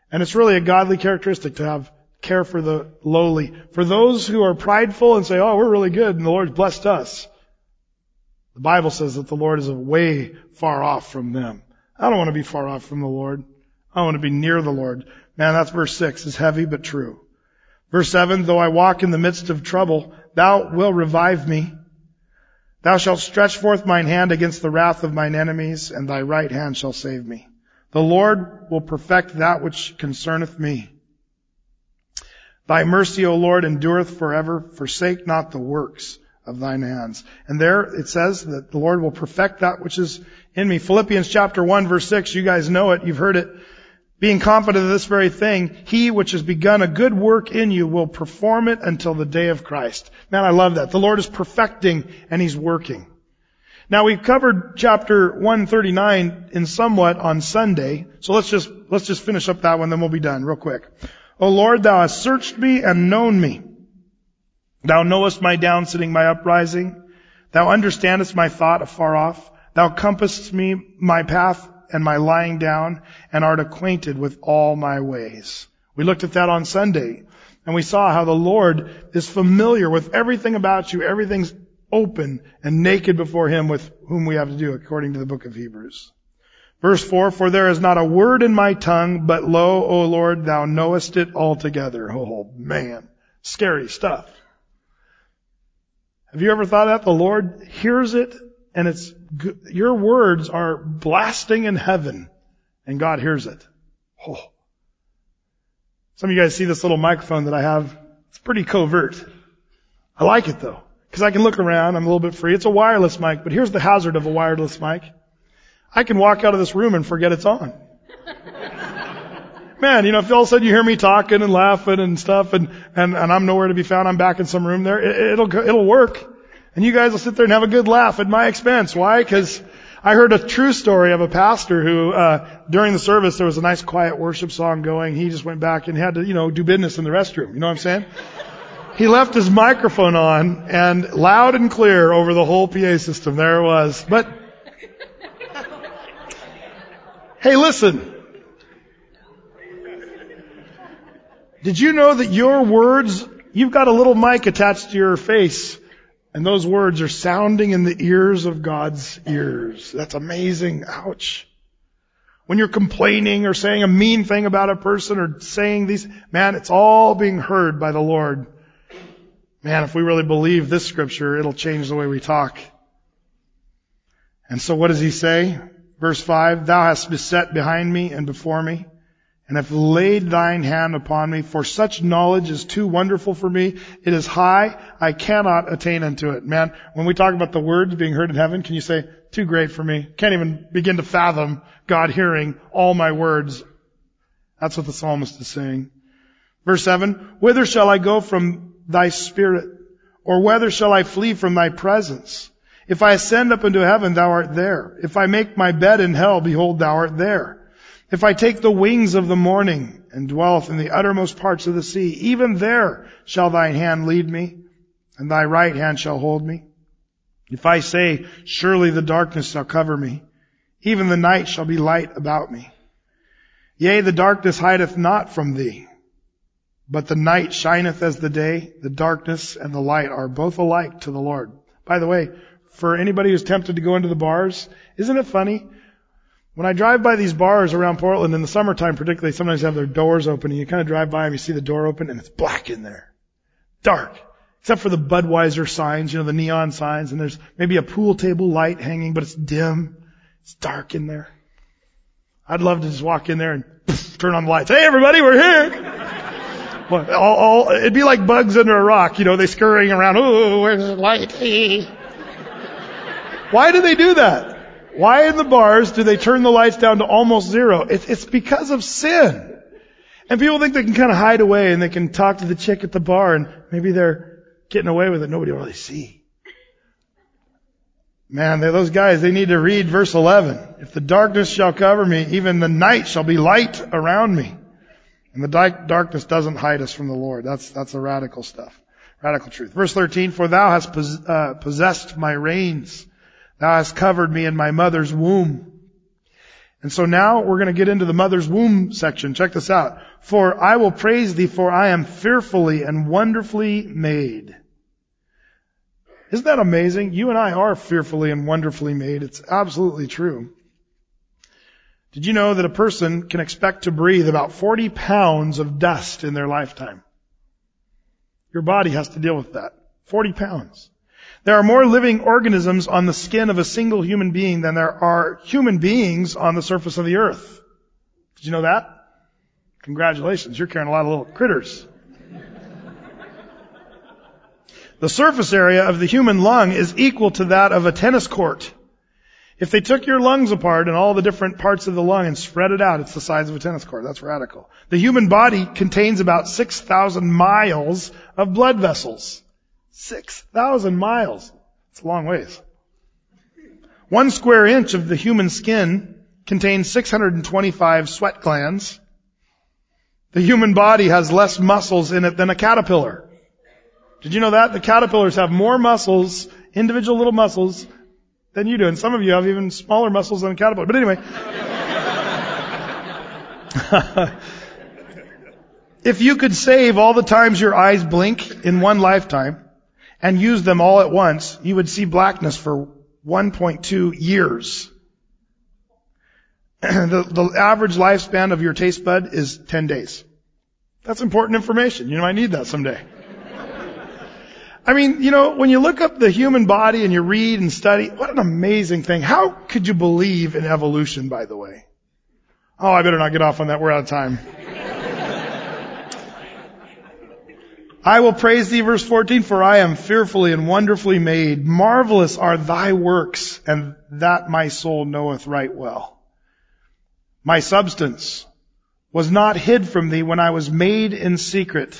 And it's really a godly characteristic to have care for the lowly. For those who are prideful and say, oh, we're really good and the Lord's blessed us, the Bible says that the Lord is way far off from them. I don't want to be far off from the Lord. I want to be near the Lord. Man, that's verse 6. It's heavy but true. Verse 7, though I walk in the midst of trouble, thou wilt revive me. Thou shalt stretch forth mine hand against the wrath of mine enemies, and thy right hand shall save me. The Lord will perfect that which concerneth me. Thy mercy, O Lord, endureth forever. Forsake not the works of thine hands. And there it says that the Lord will perfect that which is in me. Philippians chapter 1 verse 6, you guys know it, you've heard it. Being confident of this very thing, he which has begun a good work in you will perform it until the day of Christ. Man, I love that. The Lord is perfecting and he's working. Now we've covered chapter 139 in somewhat on Sunday, so let's just finish up that one, then we'll be done real quick. O Lord, thou hast searched me and known me. Thou knowest my down sitting, my uprising. Thou understandest my thought afar off. Thou compassest me my path and my lying down, and art acquainted with all my ways. We looked at that on Sunday, and we saw how the Lord is familiar with everything about you. Everything's open and naked before him, with whom we have to do, according to the book of Hebrews. Verse 4, for there is not a word in my tongue, but lo, O Lord, thou knowest it altogether. Oh man, scary stuff. Have you ever thought that? The Lord hears it, and it's good. Your words are blasting in heaven, and God hears it. Oh. Some of you guys see this little microphone that I have. It's pretty covert. I like it though, because I can look around. I'm a little bit free. It's a wireless mic, but here's the hazard of a wireless mic. I can walk out of this room and forget it's on. Man, if all of a sudden you hear me talking and laughing and stuff and I'm nowhere to be found, I'm back in some room there, it'll work. And you guys will sit there and have a good laugh at my expense. Why? Because I heard a true story of a pastor who, during the service, there was a nice quiet worship song going. He just went back and had to, do business in the restroom. You know what I'm saying? He left his microphone on, and loud and clear over the whole PA system, there it was. But, hey, listen. Did you know that your words, you've got a little mic attached to your face, and those words are sounding in the ears of God's ears? That's amazing. Ouch. When you're complaining or saying a mean thing about a person or saying these, man, it's all being heard by the Lord. Man, if we really believe this scripture, it'll change the way we talk. And so what does he say? Verse 5, thou hast beset behind me and before me, and have laid thine hand upon me. For such knowledge is too wonderful for me. It is high. I cannot attain unto it. Man, when we talk about the words being heard in heaven, can you say, too great for me? Can't even begin to fathom God hearing all my words. That's what the psalmist is saying. Verse 7, whither shall I go from thy spirit? Or whither shall I flee from thy presence? If I ascend up into heaven, thou art there. If I make my bed in hell, behold, thou art there. If I take the wings of the morning and dwelleth in the uttermost parts of the sea, even there shall thine hand lead me, and thy right hand shall hold me. If I say, surely the darkness shall cover me, even the night shall be light about me. Yea, the darkness hideth not from thee, but the night shineth as the day. The darkness and the light are both alike to the Lord. By the way, for anybody who's tempted to go into the bars, isn't it funny? When I drive by these bars around Portland in the summertime particularly, sometimes they have their doors open and you kind of drive by them, you see the door open and it's black in there. Dark. Except for the Budweiser signs, the neon signs, and there's maybe a pool table light hanging, but it's dim. It's dark in there. I'd love to just walk in there and turn on the lights. Hey everybody, we're here! Well, it'd be like bugs under a rock, they scurrying around. Oh, where's the light? Hey. Why do they do that? Why in the bars do they turn the lights down to almost zero? It's because of sin. And people think they can kind of hide away and they can talk to the chick at the bar and maybe they're getting away with it. Nobody will really see. Man, those guys, they need to read verse 11. If the darkness shall cover me, even the night shall be light around me. And the darkness doesn't hide us from the Lord. That's the radical stuff. Radical truth. Verse 13, for thou hast possessed my reins. Thou hast covered me in my mother's womb. And so now we're going to get into the mother's womb section. Check this out. For I will praise thee, for I am fearfully and wonderfully made. Isn't that amazing? You and I are fearfully and wonderfully made. It's absolutely true. Did you know that a person can expect to breathe about 40 pounds of dust in their lifetime? Your body has to deal with that. 40 pounds. There are more living organisms on the skin of a single human being than there are human beings on the surface of the earth. Did you know that? Congratulations, you're carrying a lot of little critters. The surface area of the human lung is equal to that of a tennis court. If they took your lungs apart and all the different parts of the lung and spread it out, it's the size of a tennis court. That's radical. The human body contains about 6,000 miles of blood vessels. 6,000 miles. It's a long ways. 1 square inch of the human skin contains 625 sweat glands. The human body has less muscles in it than a caterpillar. Did you know that? The caterpillars have more muscles, individual little muscles, than you do. And some of you have even smaller muscles than a caterpillar. But anyway. If you could save all the times your eyes blink in one lifetime and use them all at once, you would see blackness for 1.2 years. The average lifespan of your taste bud is 10 days. That's important information. You might need that someday. I mean, when you look up the human body and you read and study, what an amazing thing. How could you believe in evolution, by the way? Oh, I better not get off on that. We're out of time. I will praise thee, verse 14, for I am fearfully and wonderfully made. Marvelous are thy works, and that my soul knoweth right well. My substance was not hid from thee when I was made in secret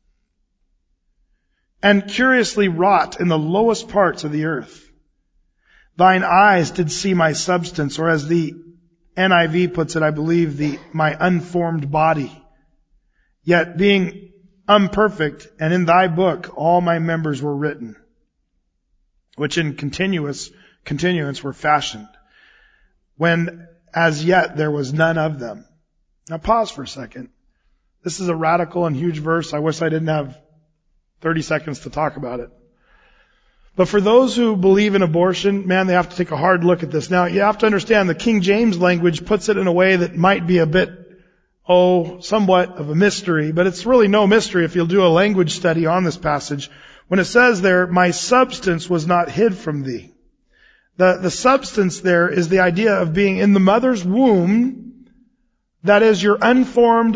and curiously wrought in the lowest parts of the earth. Thine eyes did see my substance, or as the NIV puts it, I believe, my unformed body. Yet being imperfect, and in thy book all my members were written, which in continuance were fashioned, when as yet there was none of them. Now pause for a second. This is a radical and huge verse. I wish I didn't have 30 seconds to talk about it. But for those who believe in abortion, man, they have to take a hard look at this. Now, you have to understand the King James language puts it in a way that might be a bit, somewhat of a mystery, but it's really no mystery if you'll do a language study on this passage. When it says there, my substance was not hid from thee. The substance there is the idea of being in the mother's womb. That is your unformed,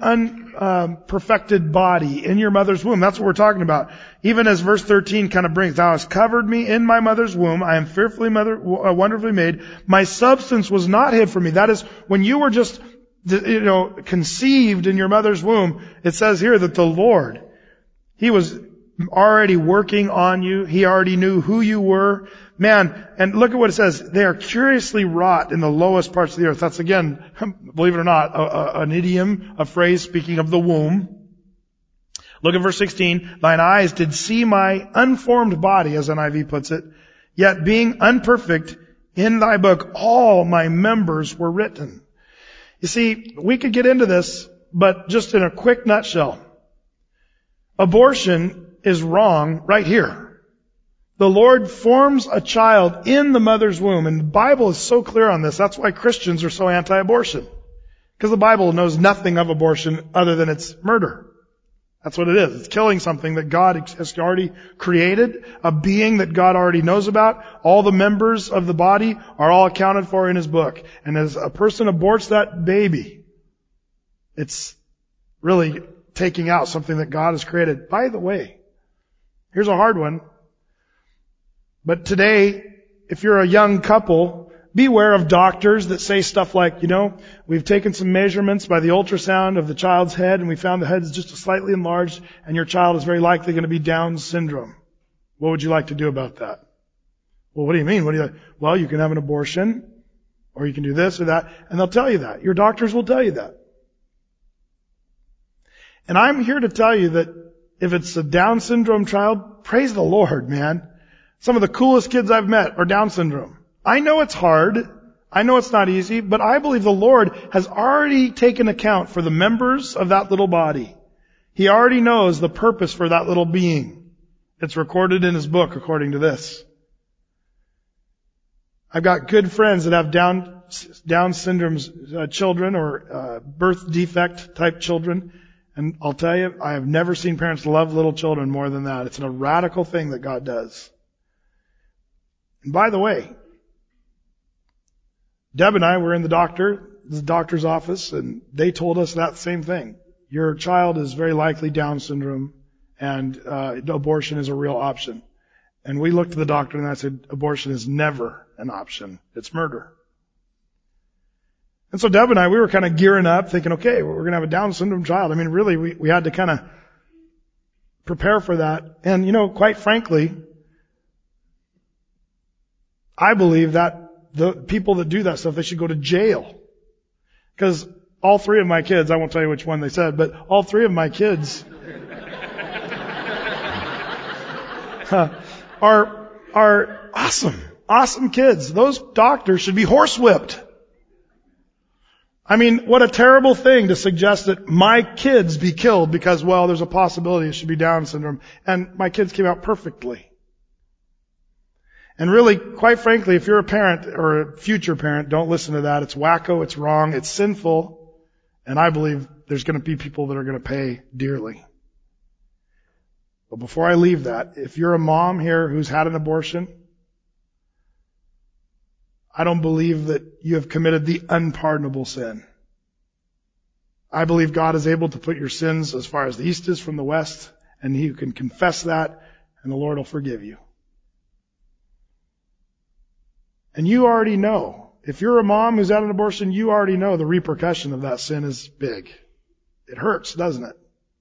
perfected body in your mother's womb. That's what we're talking about. Even as verse 13 kind of brings, thou hast covered me in my mother's womb. I am fearfully wonderfully made. My substance was not hid from me. That is, when you were just, conceived in your mother's womb, it says here that the Lord, He was already working on you. He already knew who you were. Man, and look at what it says. They are curiously wrought in the lowest parts of the earth. That's again, believe it or not, an idiom, a phrase speaking of the womb. Look at verse 16. Thine eyes did see my unformed body, as NIV puts it. Yet being unperfect, in thy book all my members were written. You see, we could get into this, but just in a quick nutshell. Abortion is wrong right here. The Lord forms a child in the mother's womb, and the Bible is so clear on this. That's why Christians are so anti-abortion. Because the Bible knows nothing of abortion other than it's murder. That's what it is. It's killing something that God has already created, a being that God already knows about. All the members of the body are all accounted for in His book. And as a person aborts that baby, it's really taking out something that God has created. By the way, here's a hard one. But today, if you're a young couple, beware of doctors that say stuff like, we've taken some measurements by the ultrasound of the child's head and we found the head is just slightly enlarged and your child is very likely going to be Down syndrome. What would you like to do about that? Well, what do you mean? Well, you can have an abortion or you can do this or that, and they'll tell you that. Your doctors will tell you that. And I'm here to tell you that if it's a Down syndrome child, praise the Lord, man. Some of the coolest kids I've met are Down syndrome. I know it's hard. I know it's not easy, but I believe the Lord has already taken account for the members of that little body. He already knows the purpose for that little being. It's recorded in His book according to this. I've got good friends that have Down syndrome children or birth defect type children. And I'll tell you, I have never seen parents love little children more than that. It's a radical thing that God does. And by the way, Deb and I were in the doctor's office, and they told us that same thing. Your child is very likely Down syndrome, and abortion is a real option. And we looked at the doctor and I said, abortion is never an option. It's murder. And so Deb and I, we were kind of gearing up, thinking, okay, we're going to have a Down syndrome child. I mean, really, we had to kind of prepare for that. And, quite frankly, I believe that the people that do that stuff, they should go to jail. Because all three of my kids, I won't tell you which one they said, but all three of my kids are awesome kids. Those doctors should be horsewhipped. I mean, what a terrible thing to suggest that my kids be killed because, there's a possibility it should be Down syndrome. And my kids came out perfectly. And really, quite frankly, if you're a parent or a future parent, don't listen to that. It's wacko, it's wrong, it's sinful. And I believe there's going to be people that are going to pay dearly. But before I leave that, if you're a mom here who's had an abortion, I don't believe that you have committed the unpardonable sin. I believe God is able to put your sins as far as the east is from the west, and you can confess that, and the Lord will forgive you. And you already know. If you're a mom who's had an abortion, you already know the repercussion of that sin is big. It hurts, doesn't it?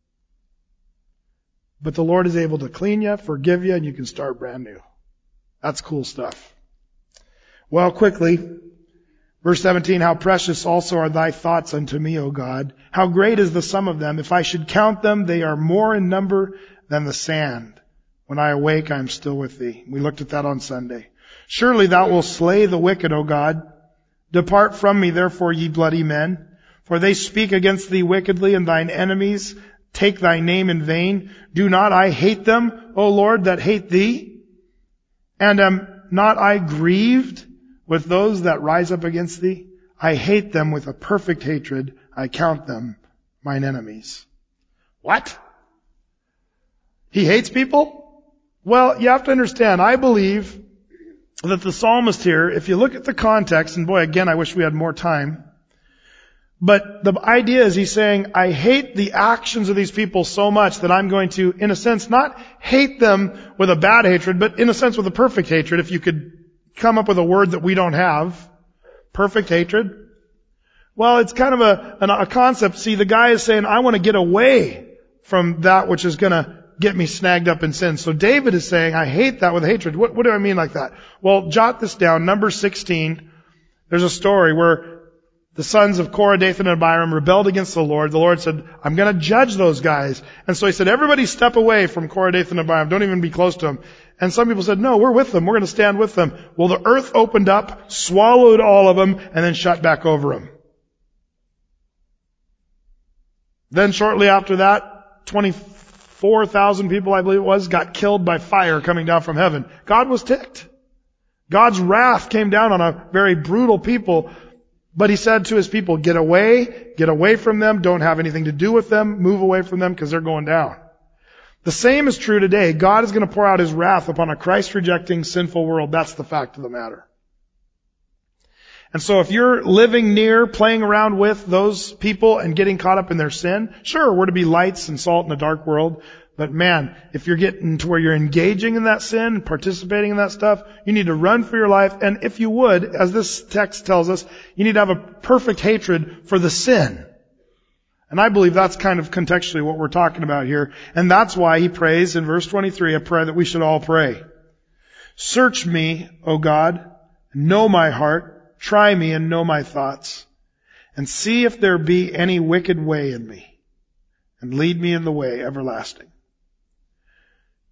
But the Lord is able to clean you, forgive you, and you can start brand new. That's cool stuff. Well, quickly, verse 17, how precious also are thy thoughts unto me, O God. How great is the sum of them. If I should count them, they are more in number than the sand. When I awake, I am still with thee. We looked at that on Sunday. Surely thou wilt slay the wicked, O God. Depart from me, therefore, ye bloody men. For they speak against thee wickedly, and thine enemies take thy name in vain. Do not I hate them, O Lord, that hate thee? And am not I grieved with those that rise up against thee? I hate them with a perfect hatred. I count them mine enemies. What? He hates people? Well, you have to understand, I believe that the psalmist here, if you look at the context, and boy, again, I wish we had more time, but the idea is he's saying, I hate the actions of these people so much that I'm going to, in a sense, not hate them with a bad hatred, but in a sense with a perfect hatred, if you could come up with a word that we don't have. Perfect hatred. Well, it's kind of a concept. See, the guy is saying, I want to get away from that which is going to get me snagged up in sin. So David is saying, I hate that with hatred. What do I mean like that? Well, jot this down. Numbers 16. There's a story where the sons of Korah, Dathan, and Abiram rebelled against the Lord. The Lord said, I'm going to judge those guys. And so He said, everybody step away from Korah, Dathan, and Abiram. Don't even be close to them. And some people said, no, we're with them. We're going to stand with them. Well, the earth opened up, swallowed all of them, and then shut back over them. Then shortly after that, 24,000 people, I believe it was, got killed by fire coming down from heaven. God was ticked. God's wrath came down on a very brutal people. But He said to His people, get away from them, don't have anything to do with them, move away from them because they're going down. The same is true today. God is going to pour out His wrath upon a Christ-rejecting, sinful world. That's the fact of the matter. And so if you're living near, playing around with those people and getting caught up in their sin, sure, we're to be lights and salt in a dark world. But man, if you're getting to where you're engaging in that sin, participating in that stuff, you need to run for your life. And if you would, as this text tells us, you need to have a perfect hatred for the sin. And I believe that's kind of contextually what we're talking about here. And that's why he prays in verse 23, a prayer that we should all pray. Search me, O God, know my heart, try me and know my thoughts, and see if there be any wicked way in me, and lead me in the way everlasting.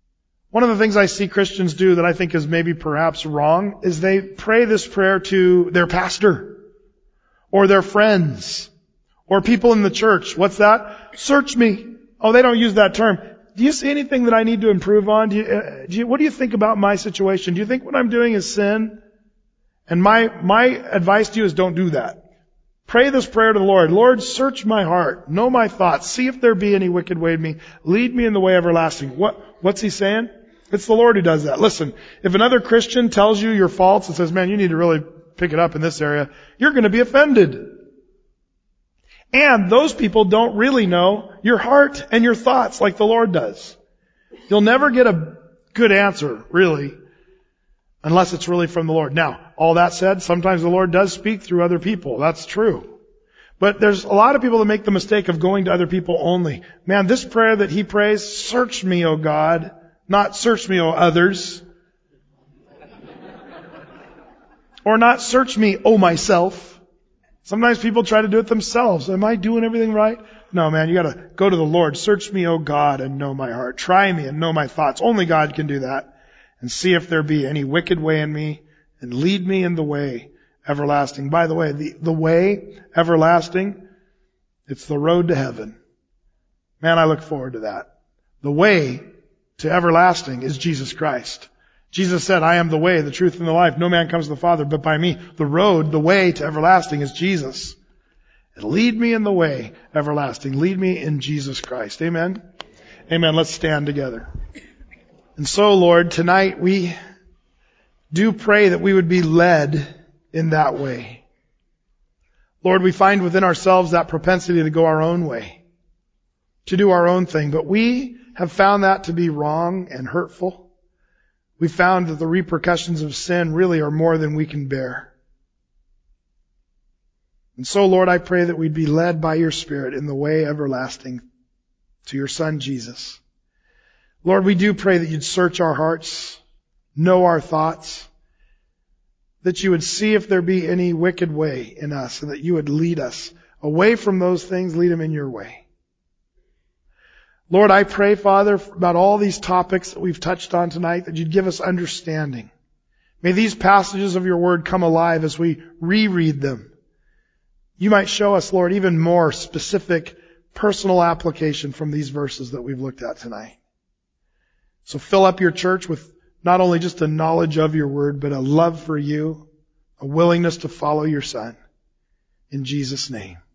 One of the things I see Christians do that I think is maybe perhaps wrong is they pray this prayer to their pastor or their friends or people in the church. What's that? Search me. Oh, they don't use that term. Do you see anything that I need to improve on? What do you think about my situation? Do you think what I'm doing is sin? And my advice to you is don't do that. Pray this prayer to the Lord. Lord, search my heart. Know my thoughts. See if there be any wicked way in me. Lead me in the way everlasting. What's he saying? It's the Lord who does that. Listen, if another Christian tells you your faults and says, man, you need to really pick it up in this area, you're going to be offended. And those people don't really know your heart and your thoughts like the Lord does. You'll never get a good answer, really, unless it's really from the Lord. Now, all that said, sometimes the Lord does speak through other people. That's true. But there's a lot of people that make the mistake of going to other people only. Man, this prayer that he prays, search me, O God, not search me, O others. Or not search me, O myself. Sometimes people try to do it themselves. Am I doing everything right? No, man, you gotta go to the Lord. Search me, O God, and know my heart. Try me and know my thoughts. Only God can do that. And see if there be any wicked way in me, and lead me in the way everlasting. By the way, the way everlasting, it's the road to heaven. Man, I look forward to that. The way to everlasting is Jesus Christ. Jesus said, I am the way, the truth, and the life. No man comes to the Father but by me. The road, the way to everlasting is Jesus. And lead me in the way everlasting. Lead me in Jesus Christ. Amen? Amen. Let's stand together. And so, Lord, tonight we do pray that we would be led in that way. Lord, we find within ourselves that propensity to go our own way, to do our own thing. But we have found that to be wrong and hurtful. We found that the repercussions of sin really are more than we can bear. And so, Lord, I pray that we'd be led by your Spirit in the way everlasting to your Son, Jesus. Lord, we do pray that you'd search our hearts, know our thoughts, that you would see if there be any wicked way in us, and that you would lead us away from those things, lead them in your way. Lord, I pray, Father, about all these topics that we've touched on tonight, that you'd give us understanding. May these passages of your word come alive as we reread them. You might show us, Lord, even more specific personal application from these verses that we've looked at tonight. So fill up your church with not only just a knowledge of your word, but a love for you, a willingness to follow your Son. In Jesus' name.